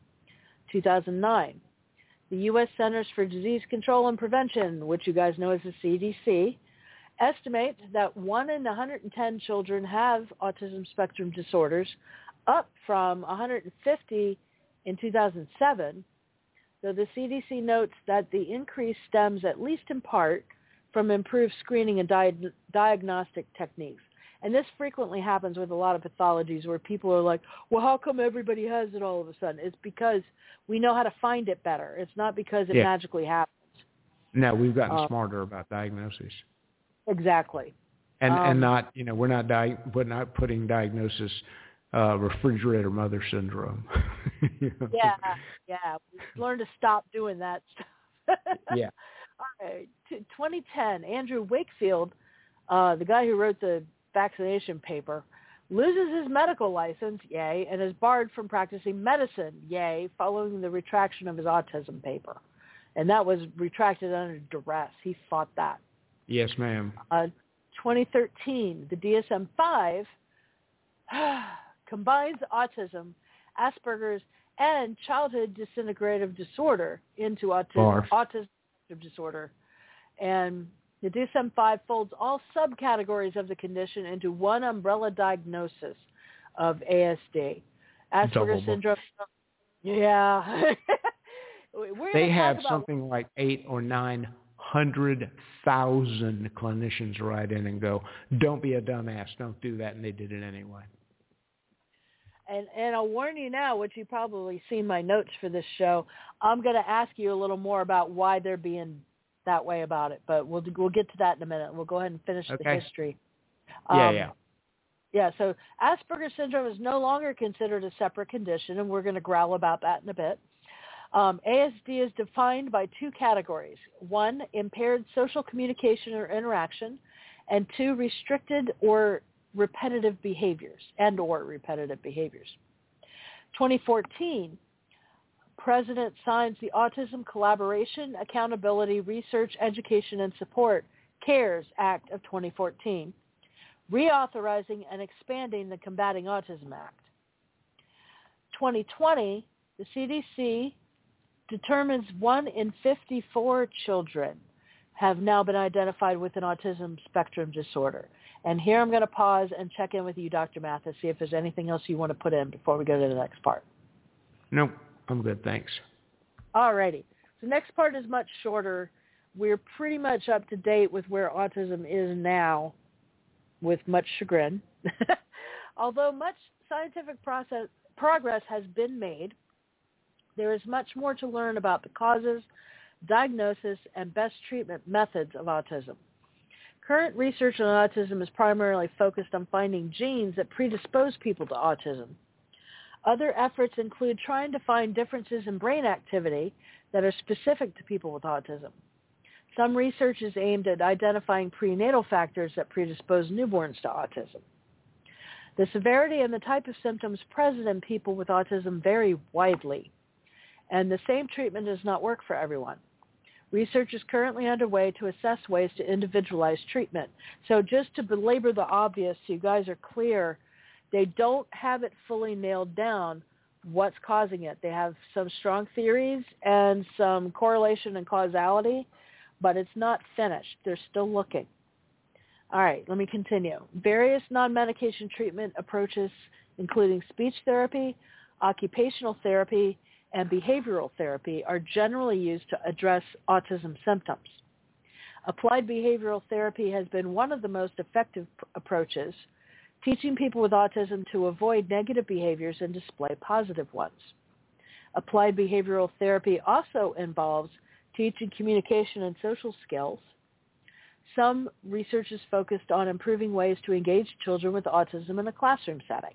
2009, the U.S. Centers for Disease Control and Prevention, which you guys know as the CDC, estimates that 1 in 110 children have autism spectrum disorders, up from 150 in 2007, though the CDC notes that the increase stems at least in part from improved screening and diagnostic techniques. And this frequently happens with a lot of pathologies where people are like, well, how come everybody has it all of a sudden? It's because we know how to find it better. It's not because it magically happens. No, we've gotten smarter about diagnoses. Exactly. And not, we're not putting diagnosis refrigerator mother syndrome. Yeah. We've learned to stop doing that stuff. Yeah. All right. 2010, Andrew Wakefield, the guy who wrote the vaccination paper, loses his medical license, yay, and is barred from practicing medicine, yay, following the retraction of his autism paper. And that was retracted under duress. He fought that. Yes, ma'am. 2013, the DSM-5 combines autism, Asperger's, and childhood disintegrative disorder into autism disorder. And the DSM-5 folds all subcategories of the condition into one umbrella diagnosis of ASD. Asperger's syndrome. Yeah. They have something like 800,000 or 900,000 clinicians write in and go, don't be a dumbass, don't do that, and they did it anyway. And I'll warn you now, which you've probably seen my notes for this show, I'm going to ask you a little more about why they're being that way about it. But we'll get to that in a minute. We'll go ahead and finish the history. Yeah, so Asperger's syndrome is no longer considered a separate condition, and we're going to growl about that in a bit. ASD is defined by two categories. 1, impaired social communication or interaction, and 2, restricted or repetitive behaviors 2014, President signs the Autism Collaboration, Accountability, Research, Education, and Support, CARES Act of 2014, reauthorizing and expanding the Combating Autism Act. 2020, the CDC determines 1 in 54 children have now been identified with an autism spectrum disorder. And here I'm going to pause and check in with you, Dr. Mathis, see if there's anything else you want to put in before we go to the next part. No, I'm good, thanks. All righty. The next part is much shorter. We're pretty much up to date with where autism is now, with much chagrin. Although much scientific progress has been made, there is much more to learn about the causes, diagnosis, and best treatment methods of autism. Current research on autism is primarily focused on finding genes that predispose people to autism. Other efforts include trying to find differences in brain activity that are specific to people with autism. Some research is aimed at identifying prenatal factors that predispose newborns to autism. The severity and the type of symptoms present in people with autism vary widely, and the same treatment does not work for everyone. Research is currently underway to assess ways to individualize treatment. So just to belabor the obvious, so you guys are clear, they don't have it fully nailed down what's causing it. They have some strong theories and some correlation and causality, but it's not finished. They're still looking. All right, let me continue. Various non-medication treatment approaches, including speech therapy, occupational therapy, and behavioral therapy, are generally used to address autism symptoms. Applied behavioral therapy has been one of the most effective approaches, teaching people with autism to avoid negative behaviors and display positive ones. Applied behavioral therapy also involves teaching communication and social skills. Some research is focused on improving ways to engage children with autism in a classroom setting.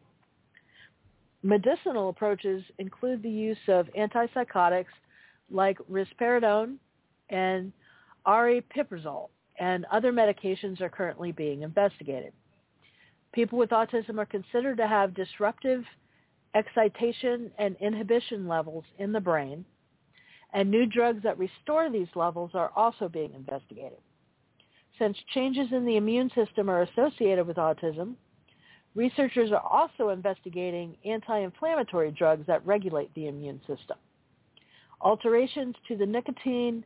Medicinal approaches include the use of antipsychotics like risperidone and aripiprazole, and other medications are currently being investigated. People with autism are considered to have disruptive excitation and inhibition levels in the brain, and new drugs that restore these levels are also being investigated. Since changes in the immune system are associated with autism, researchers are also investigating anti-inflammatory drugs that regulate the immune system. Alterations to the nicotine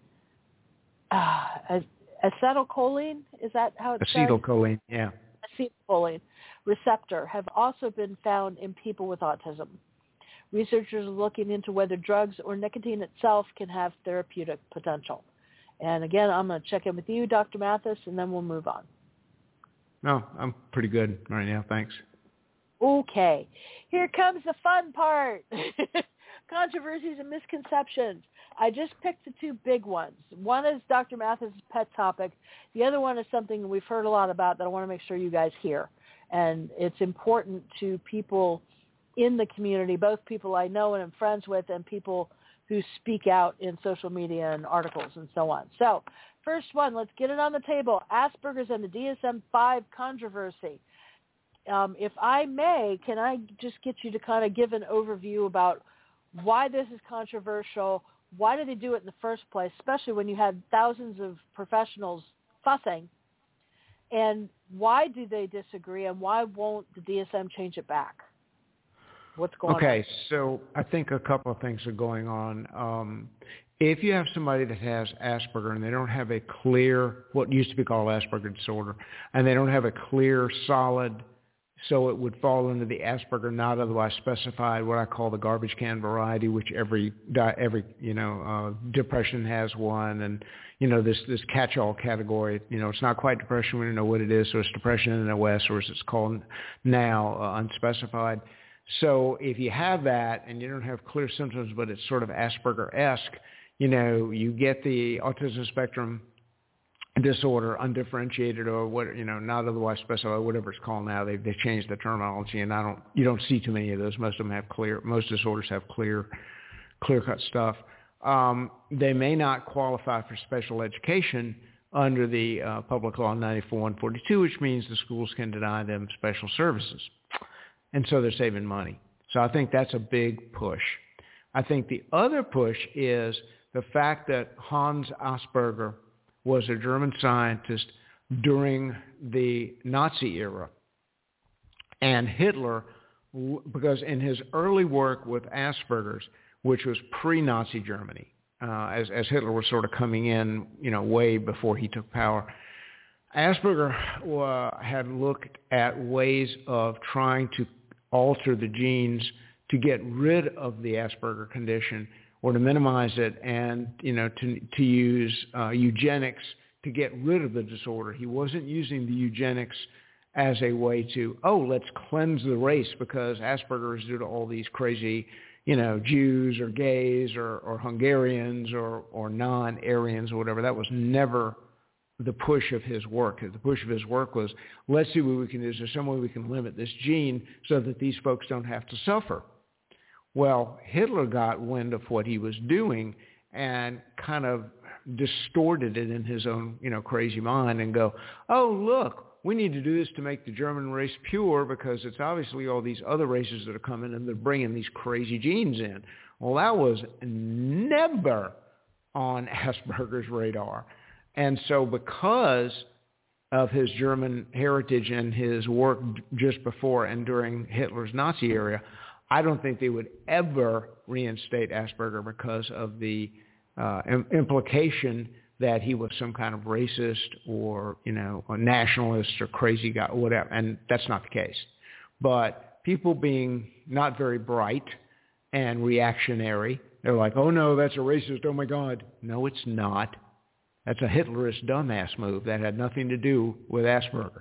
acetylcholine, is that how it's said? Acetylcholine, yeah. Acetylcholine receptor have also been found in people with autism. Researchers are looking into whether drugs or nicotine itself can have therapeutic potential. And again, I'm going to check in with you, Dr. Mathis, and then we'll move on. No, I'm pretty good right now, thanks. Okay, here comes the fun part. Controversies and misconceptions. I just picked the two big ones. One is Dr. Mathis' pet topic. The other one is something we've heard a lot about that I want to make sure you guys hear. And it's important to people in the community, both people I know and am friends with and people who speak out in social media and articles and so on. So first one, let's get it on the table. Asperger's and the DSM-5 controversy. If I may, can I just get you to kind of give an overview about why this is controversial? Why did they do it in the first place, especially when you had thousands of professionals fussing? And why do they disagree, and why won't the DSM change it back? What's going on? Okay, so I think a couple of things are going on. If you have somebody that has Asperger and they don't have a clear, what used to be called Asperger disorder, and they don't have a clear, solid, so it would fall into the Asperger not otherwise specified, what I call the garbage can variety, which every depression has one, and this catch-all category. It's not quite depression, we don't know what it is, so it's depression in an OS, or as it's called now, unspecified. So if you have that and you don't have clear symptoms, but it's sort of Asperger-esque, you get the autism spectrum disorder, undifferentiated, or what, not otherwise specified, whatever it's called now. They've changed the terminology, and you don't see too many of those. Most of them most disorders have clear-cut stuff. They may not qualify for special education under the Public Law 94-142, which means the schools can deny them special services. And so they're saving money. So I think that's a big push. I think the other push is the fact that Hans Asperger was a German scientist during the Nazi era. And Hitler, because in his early work with Asperger's, which was pre-Nazi Germany, as Hitler was sort of coming in, way before he took power, Asperger had looked at ways of trying to alter the genes to get rid of the Asperger condition or to minimize it, and to use eugenics to get rid of the disorder. He wasn't using the eugenics as a way to, let's cleanse the race because Asperger is due to all these crazy, Jews or gays or Hungarians or non-Aryans or whatever. That was never the push of his work. The push of his work was, let's see what we can do. Is there some way we can limit this gene so that these folks don't have to suffer? Well, Hitler got wind of what he was doing and kind of distorted it in his own, crazy mind and go, look, we need to do this to make the German race pure because it's obviously all these other races that are coming and they're bringing these crazy genes in. Well, that was never on Asperger's radar. And so because of his German heritage and his work just before and during Hitler's Nazi era, I don't think they would ever reinstate Asperger because of the implication that he was some kind of racist or, a nationalist or crazy guy or whatever. And that's not the case. But people being not very bright and reactionary, they're like, oh, no, that's a racist. Oh, my God. No, it's not. That's a Hitlerist dumbass move. That had nothing to do with Asperger.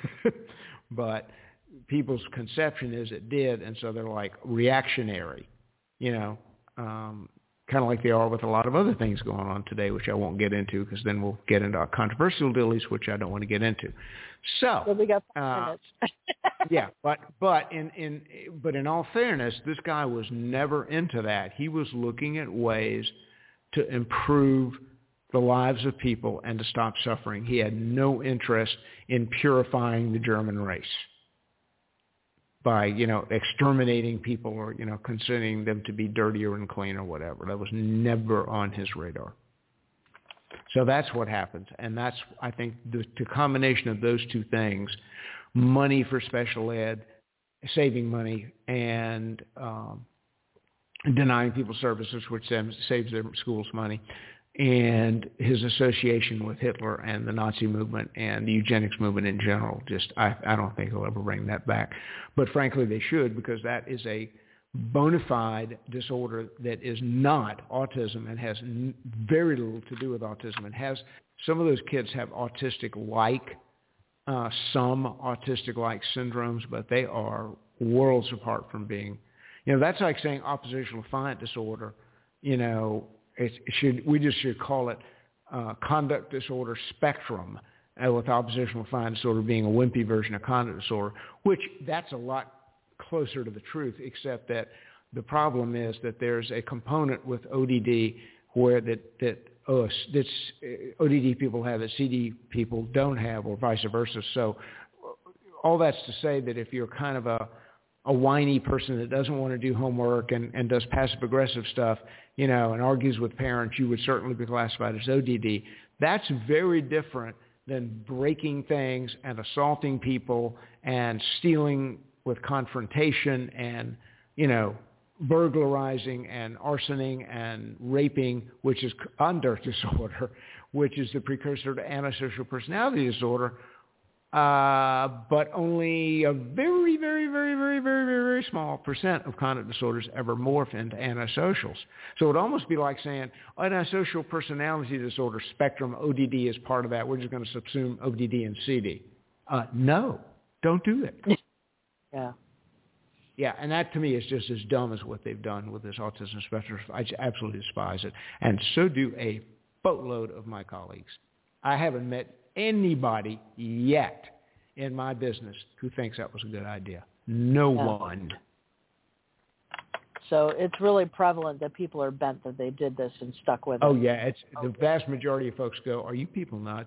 But people's conception is it did, and so they're like reactionary, kind of like they are with a lot of other things going on today, which I won't get into because then we'll get into our controversial dealies, which I don't want to get into. So we got 5 minutes. Yeah, but in all fairness, this guy was never into that. He was looking at ways to improve the lives of people and to stop suffering. He had no interest in purifying the German race by, exterminating people or, considering them to be dirtier and clean or whatever. That was never on his radar. So that's what happens. And that's, I think, the combination of those two things, money for special ed, saving money, and denying people services, which saves their schools money, and his association with Hitler and the Nazi movement and the eugenics movement in general, I don't think he'll ever bring that back. But frankly, they should, because that is a bona fide disorder that is not autism and has very little to do with autism. Some of those kids have autistic-like, some autistic-like syndromes, but they are worlds apart from being, that's like saying oppositional defiant disorder, we just should call it conduct disorder spectrum, with oppositional defiant disorder being a wimpy version of conduct disorder, which that's a lot closer to the truth, except that the problem is that there's a component with ODD where ODD people have that CD people don't have, or vice versa. So all that's to say that if you're kind of a whiny person that doesn't want to do homework and does passive-aggressive stuff, and argues with parents, you would certainly be classified as ODD. That's very different than breaking things and assaulting people and stealing with confrontation and, burglarizing and arsoning and raping, which is conduct disorder, which is the precursor to antisocial personality disorder. But only a very, very, very, very, very, very, very small percent of conduct disorders ever morph into antisocials. So it would almost be like saying, antisocial personality disorder spectrum, ODD is part of that. We're just going to subsume ODD and CD. No, don't do that. Yeah. Yeah, and that to me is just as dumb as what they've done with this autism spectrum. I absolutely despise it, and so do a boatload of my colleagues. I haven't met anybody yet in my business who thinks that was a good idea. No one. So it's really prevalent that people are bent that they did this and stuck with it. Oh, yeah. It's the vast majority of folks go, are you people nuts?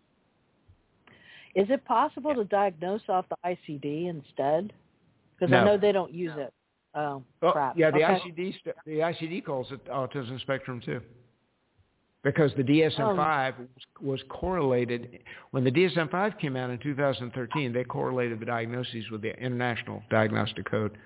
Is it possible to diagnose off the ICD instead? Because No. I know they don't use it. Oh, crap. Yeah, the Okay. ICD calls it autism spectrum too. Because the DSM-5 was correlated. When the DSM-5 came out in 2013, they correlated the diagnoses with the International Diagnostic Code.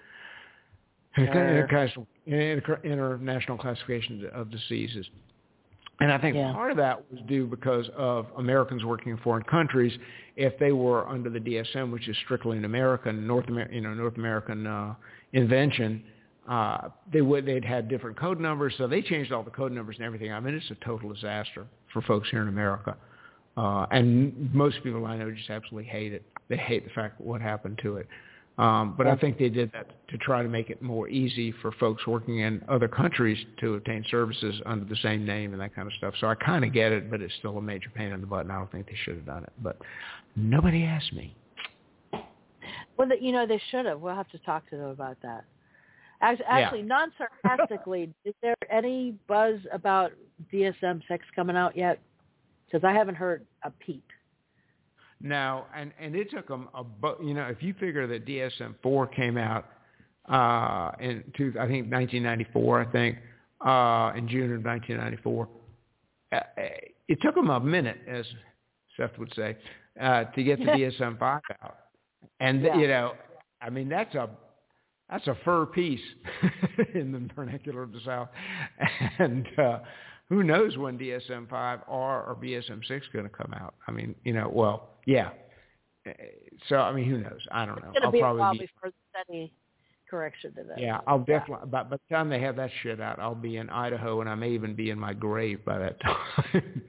International Classification of Diseases. And I think part of that was due because of Americans working in foreign countries. If they were under the DSM, which is strictly an American, North American invention, they'd had different code numbers, so they changed all the code numbers and everything. I mean, it's a total disaster for folks here in America. And most people I know just absolutely hate it. They hate the fact of what happened to it. But I think they did that to try to make it more easy for folks working in other countries to obtain services under the same name and that kind of stuff. So I kind of get it, but it's still a major pain in the butt, and I don't think they should have done it. But nobody asked me. Well, they should have. We'll have to talk to them about that. Actually, non-sarcastically, is there any buzz about DSM-6 coming out yet? Because I haven't heard a peep. No, and it took them if you figure that DSM-4 came out in 1994, in June of 1994, it took them a minute, as Seth would say, to get the DSM-5 out. And I mean that's a fur piece in the vernacular of the South, and who knows when DSM-5 or DSM-6 is going to come out? I mean, yeah. So, I mean, who knows? I don't know. It's going to be a while before there's any correction to that. Yeah, I'll definitely, by the time they have that shit out, I'll be in Idaho, and I may even be in my grave by that time.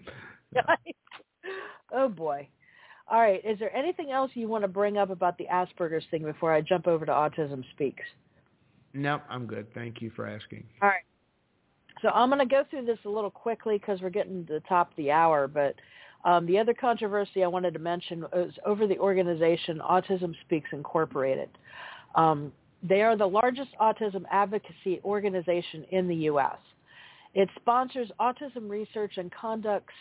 Oh, boy. All right. Is there anything else you want to bring up about the Asperger's thing before I jump over to Autism Speaks? No, I'm good. Thank you for asking. All right. So I'm going to go through this a little quickly because we're getting to the top of the hour, but the other controversy I wanted to mention was over the organization Autism Speaks Incorporated. They are the largest autism advocacy organization in the U.S. It sponsors autism research and conducts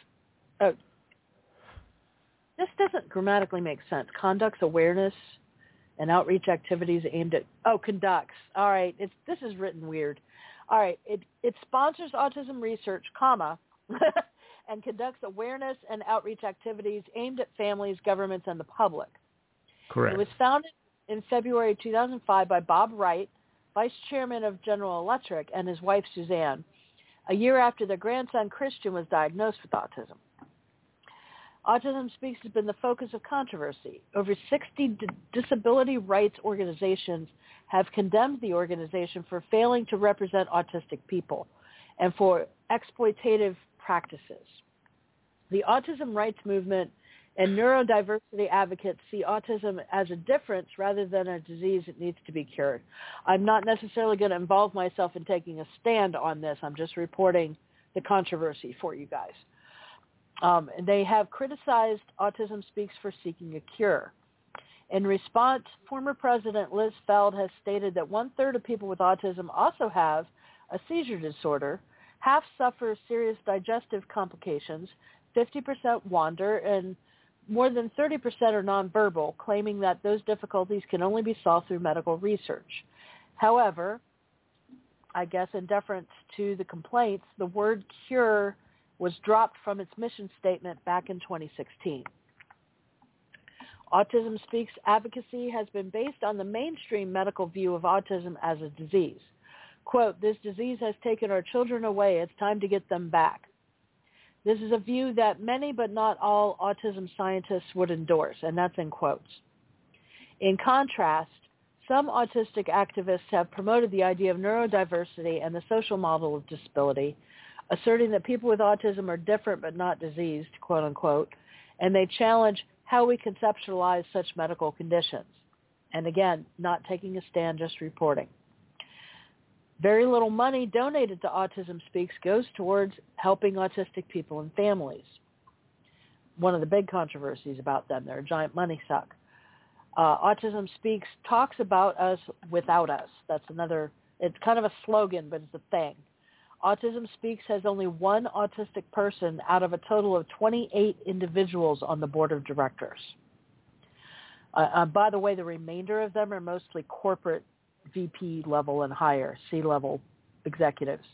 this doesn't grammatically make sense. Conducts awareness and outreach activities aimed at, conducts. All right. This is written weird. All right. It sponsors autism research, and conducts awareness and outreach activities aimed at families, governments, and the public. Correct. It was founded in February 2005 by Bob Wright, vice chairman of General Electric, and his wife, Suzanne, a year after their grandson, Christian, was diagnosed with autism. Autism Speaks has been the focus of controversy. Over 60 disability rights organizations have condemned the organization for failing to represent autistic people and for exploitative practices. The autism rights movement and neurodiversity advocates see autism as a difference rather than a disease that needs to be cured. I'm not necessarily going to involve myself in taking a stand on this. I'm just reporting the controversy for you guys. They have criticized Autism Speaks for seeking a cure. In response, former President Liz Feld has stated that 1/3 of people with autism also have a seizure disorder, half suffer serious digestive complications, 50% wander, and more than 30% are nonverbal, claiming that those difficulties can only be solved through medical research. However, I guess in deference to the complaints, the word cure was dropped from its mission statement back in 2016. Autism Speaks advocacy has been based on the mainstream medical view of autism as a disease. Quote, "This disease has taken our children away. It's time to get them back." This is a view that many but not all autism scientists would endorse, and that's in quotes. In contrast, some autistic activists have promoted the idea of neurodiversity and the social model of disability, asserting that people with autism are different but not diseased, quote unquote, and they challenge how we conceptualize such medical conditions. And again, not taking a stand, just reporting. Very little money donated to Autism Speaks goes towards helping autistic people and families. One of the big controversies about them, they're a giant money suck. Autism Speaks talks about us without us. That's another, it's kind of a slogan, but it's a thing. Autism Speaks has only one autistic person out of a total of 28 individuals on the board of directors. By the way, the remainder of them are mostly corporate VP level and higher, C-level executives.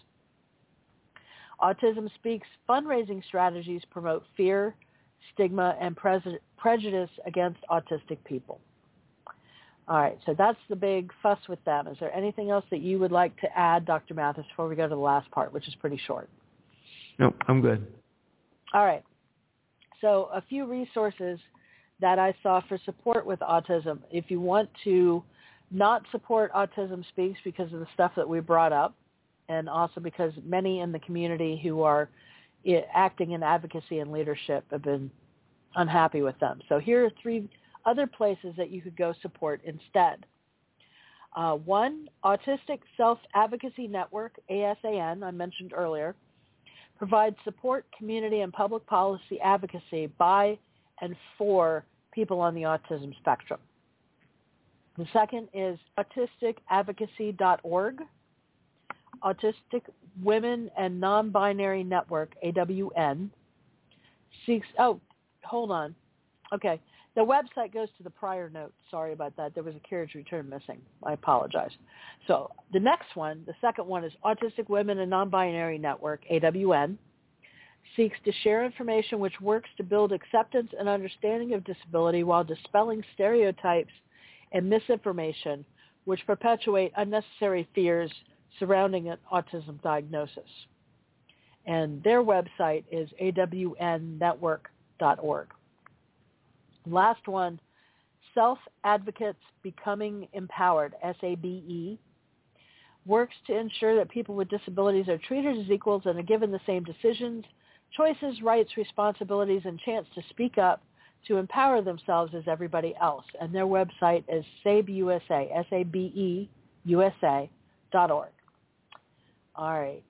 Autism Speaks fundraising strategies promote fear, stigma, and prejudice against autistic people. All right, so that's the big fuss with them. Is there anything else that you would like to add, Dr. Mathis, before we go to the last part, which is pretty short? No, I'm good. All right. So a few resources that I saw for support with autism. If you want to not support Autism Speaks because of the stuff that we brought up, and also because many in the community who are acting in advocacy and leadership have been unhappy with them. So here are 3 other places that you could go support instead. 1, Autistic Self-Advocacy Network, ASAN, I mentioned earlier, provides support, community, and public policy advocacy by and for people on the autism spectrum. The second is autisticadvocacy.org, Autistic Women and Non-Binary Network, AWN, seeks, hold on. Okay, the website goes to the prior note. Sorry about that. There was a carriage return missing. I apologize. So the next one, the second one is Autistic Women and Non-Binary Network, AWN, seeks to share information which works to build acceptance and understanding of disability while dispelling stereotypes and misinformation which perpetuate unnecessary fears surrounding an autism diagnosis. And their website is awnetwork.org. Last one, Self-Advocates Becoming Empowered, SABE, works to ensure that people with disabilities are treated as equals and are given the same decisions, choices, rights, responsibilities, and chance to speak up to empower themselves as everybody else. And their website is SABEUSA, S-A-B-E, USA.org. All right.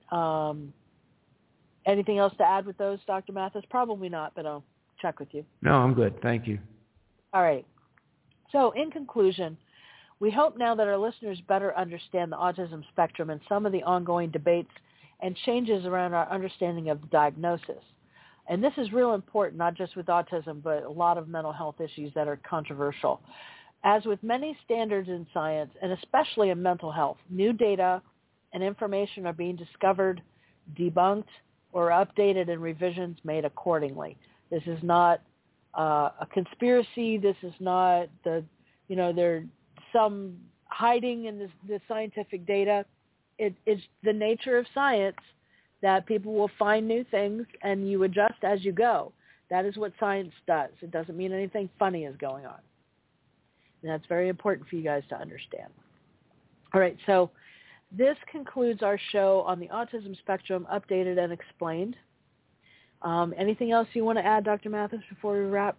Anything else to add with those, Dr. Mathis? Probably not, but I'll check with you. No, I'm good. Thank you. All right. So in conclusion, we hope now that our listeners better understand the autism spectrum and some of the ongoing debates and changes around our understanding of the diagnosis. And this is real important, not just with autism, but a lot of mental health issues that are controversial. As with many standards in science, and especially in mental health, new data and information are being discovered, debunked, or updated and revisions made accordingly. This is not a conspiracy. This is not there's some hiding in the scientific data. It's the nature of science that people will find new things and you adjust as you go. That is what science does. It doesn't mean anything funny is going on. And that's very important for you guys to understand. All right, so this concludes our show on the autism spectrum, updated and explained. Anything else you want to add, Dr. Mathis, before we wrap?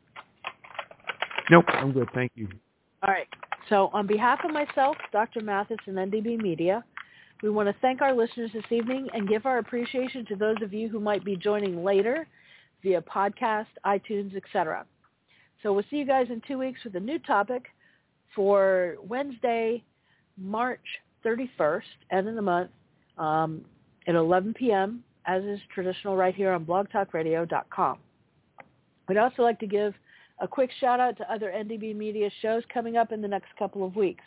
Nope, I'm good. Thank you. All right. So on behalf of myself, Dr. Mathis, and NDB Media, we want to thank our listeners this evening and give our appreciation to those of you who might be joining later via podcast, iTunes, etc. So we'll see you guys in 2 weeks with a new topic for Wednesday, March 31st, end of the month, at 11 p.m., as is traditional right here on blogtalkradio.com. We'd also like to give a quick shout-out to other NDB Media shows coming up in the next couple of weeks.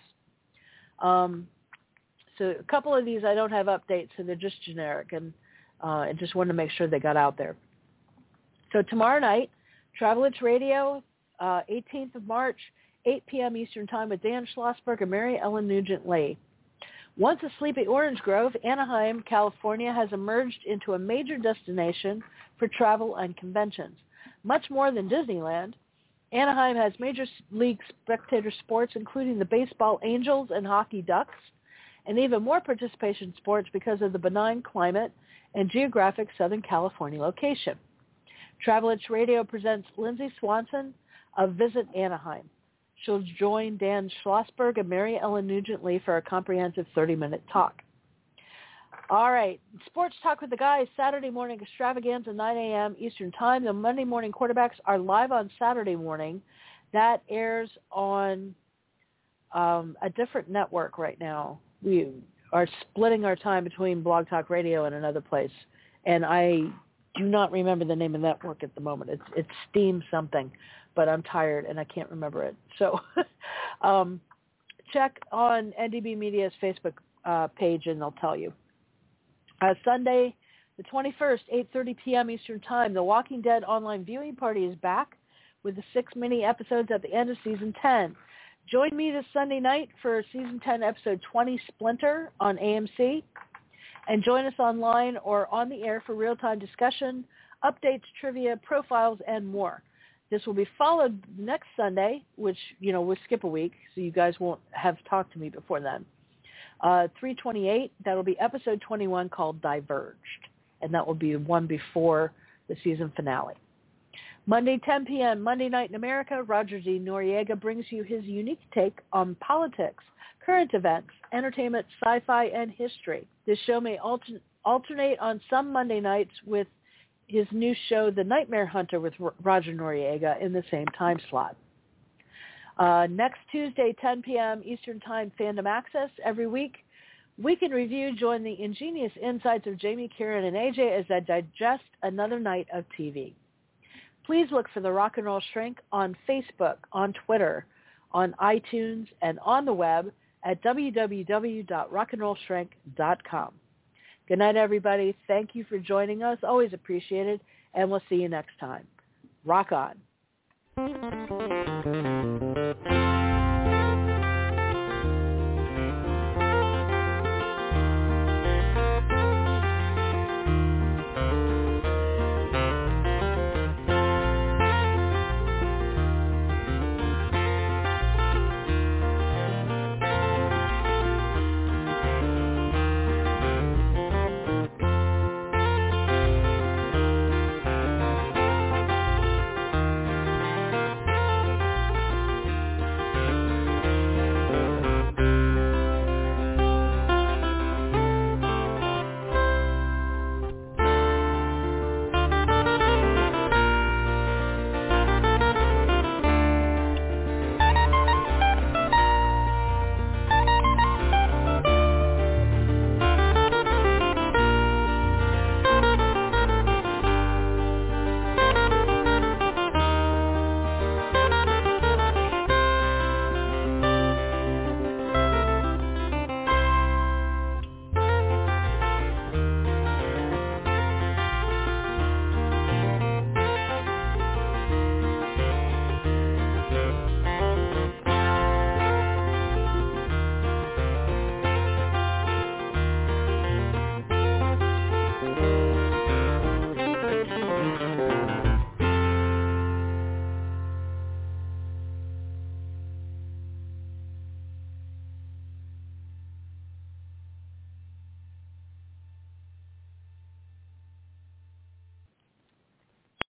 So a couple of these I don't have updates, so they're just generic, and I just wanted to make sure they got out there. So tomorrow night, Travel Itch Radio, 18th of March, 8 p.m. Eastern Time with Dan Schlossberg and Mary Ellen Nugent-Lee. Once a sleepy Orange Grove, Anaheim, California has emerged into a major destination for travel and conventions. Much more than Disneyland, Anaheim has major league spectator sports, including the baseball Angels and hockey Ducks, and even more participation sports because of the benign climate and geographic Southern California location. Travel Itch Radio presents Lindsay Swanson of Visit Anaheim. She'll join Dan Schlossberg and Mary Ellen Nugent-Lee for a comprehensive 30-minute talk. All right, Sports Talk with the Guys, Saturday morning extravaganza, 9 a.m. Eastern Time. The Monday morning quarterbacks are live on Saturday morning. That airs on a different network right now. We are splitting our time between Blog Talk Radio and another place, and I do not remember the name of the network at the moment. It's Steam something, but I'm tired and I can't remember it. So check on NDB Media's Facebook page and they'll tell you. Sunday, the 21st, 8:30 p.m. Eastern Time, the Walking Dead online viewing party is back with the 6 mini episodes at the end of Season 10. Join me this Sunday night for Season 10, Episode 20, Splinter on AMC. And join us online or on the air for real-time discussion, updates, trivia, profiles, and more. This will be followed next Sunday, which, we'll skip a week, so you guys won't have talked to me before then. 3/28, that'll be episode 21 called Diverged, and that will be the one before the season finale. Monday, 10 p.m., Monday Night in America, Roger D. Noriega brings you his unique take on politics, current events, entertainment, sci-fi, and history. This show may alternate on some Monday nights with his new show, The Nightmare Hunter, with Roger Noriega in the same time slot. Next Tuesday, 10 p.m. Eastern Time, Fandom Access. Every week, Week in Review, join the ingenious insights of Jamie, Kieran, and AJ as they digest another night of TV. Please look for the Rock and Roll Shrink on Facebook, on Twitter, on iTunes, and on the web at www.rockandrollshrink.com. Good night, everybody. Thank you for joining us. Always appreciated, and we'll see you next time. Rock on.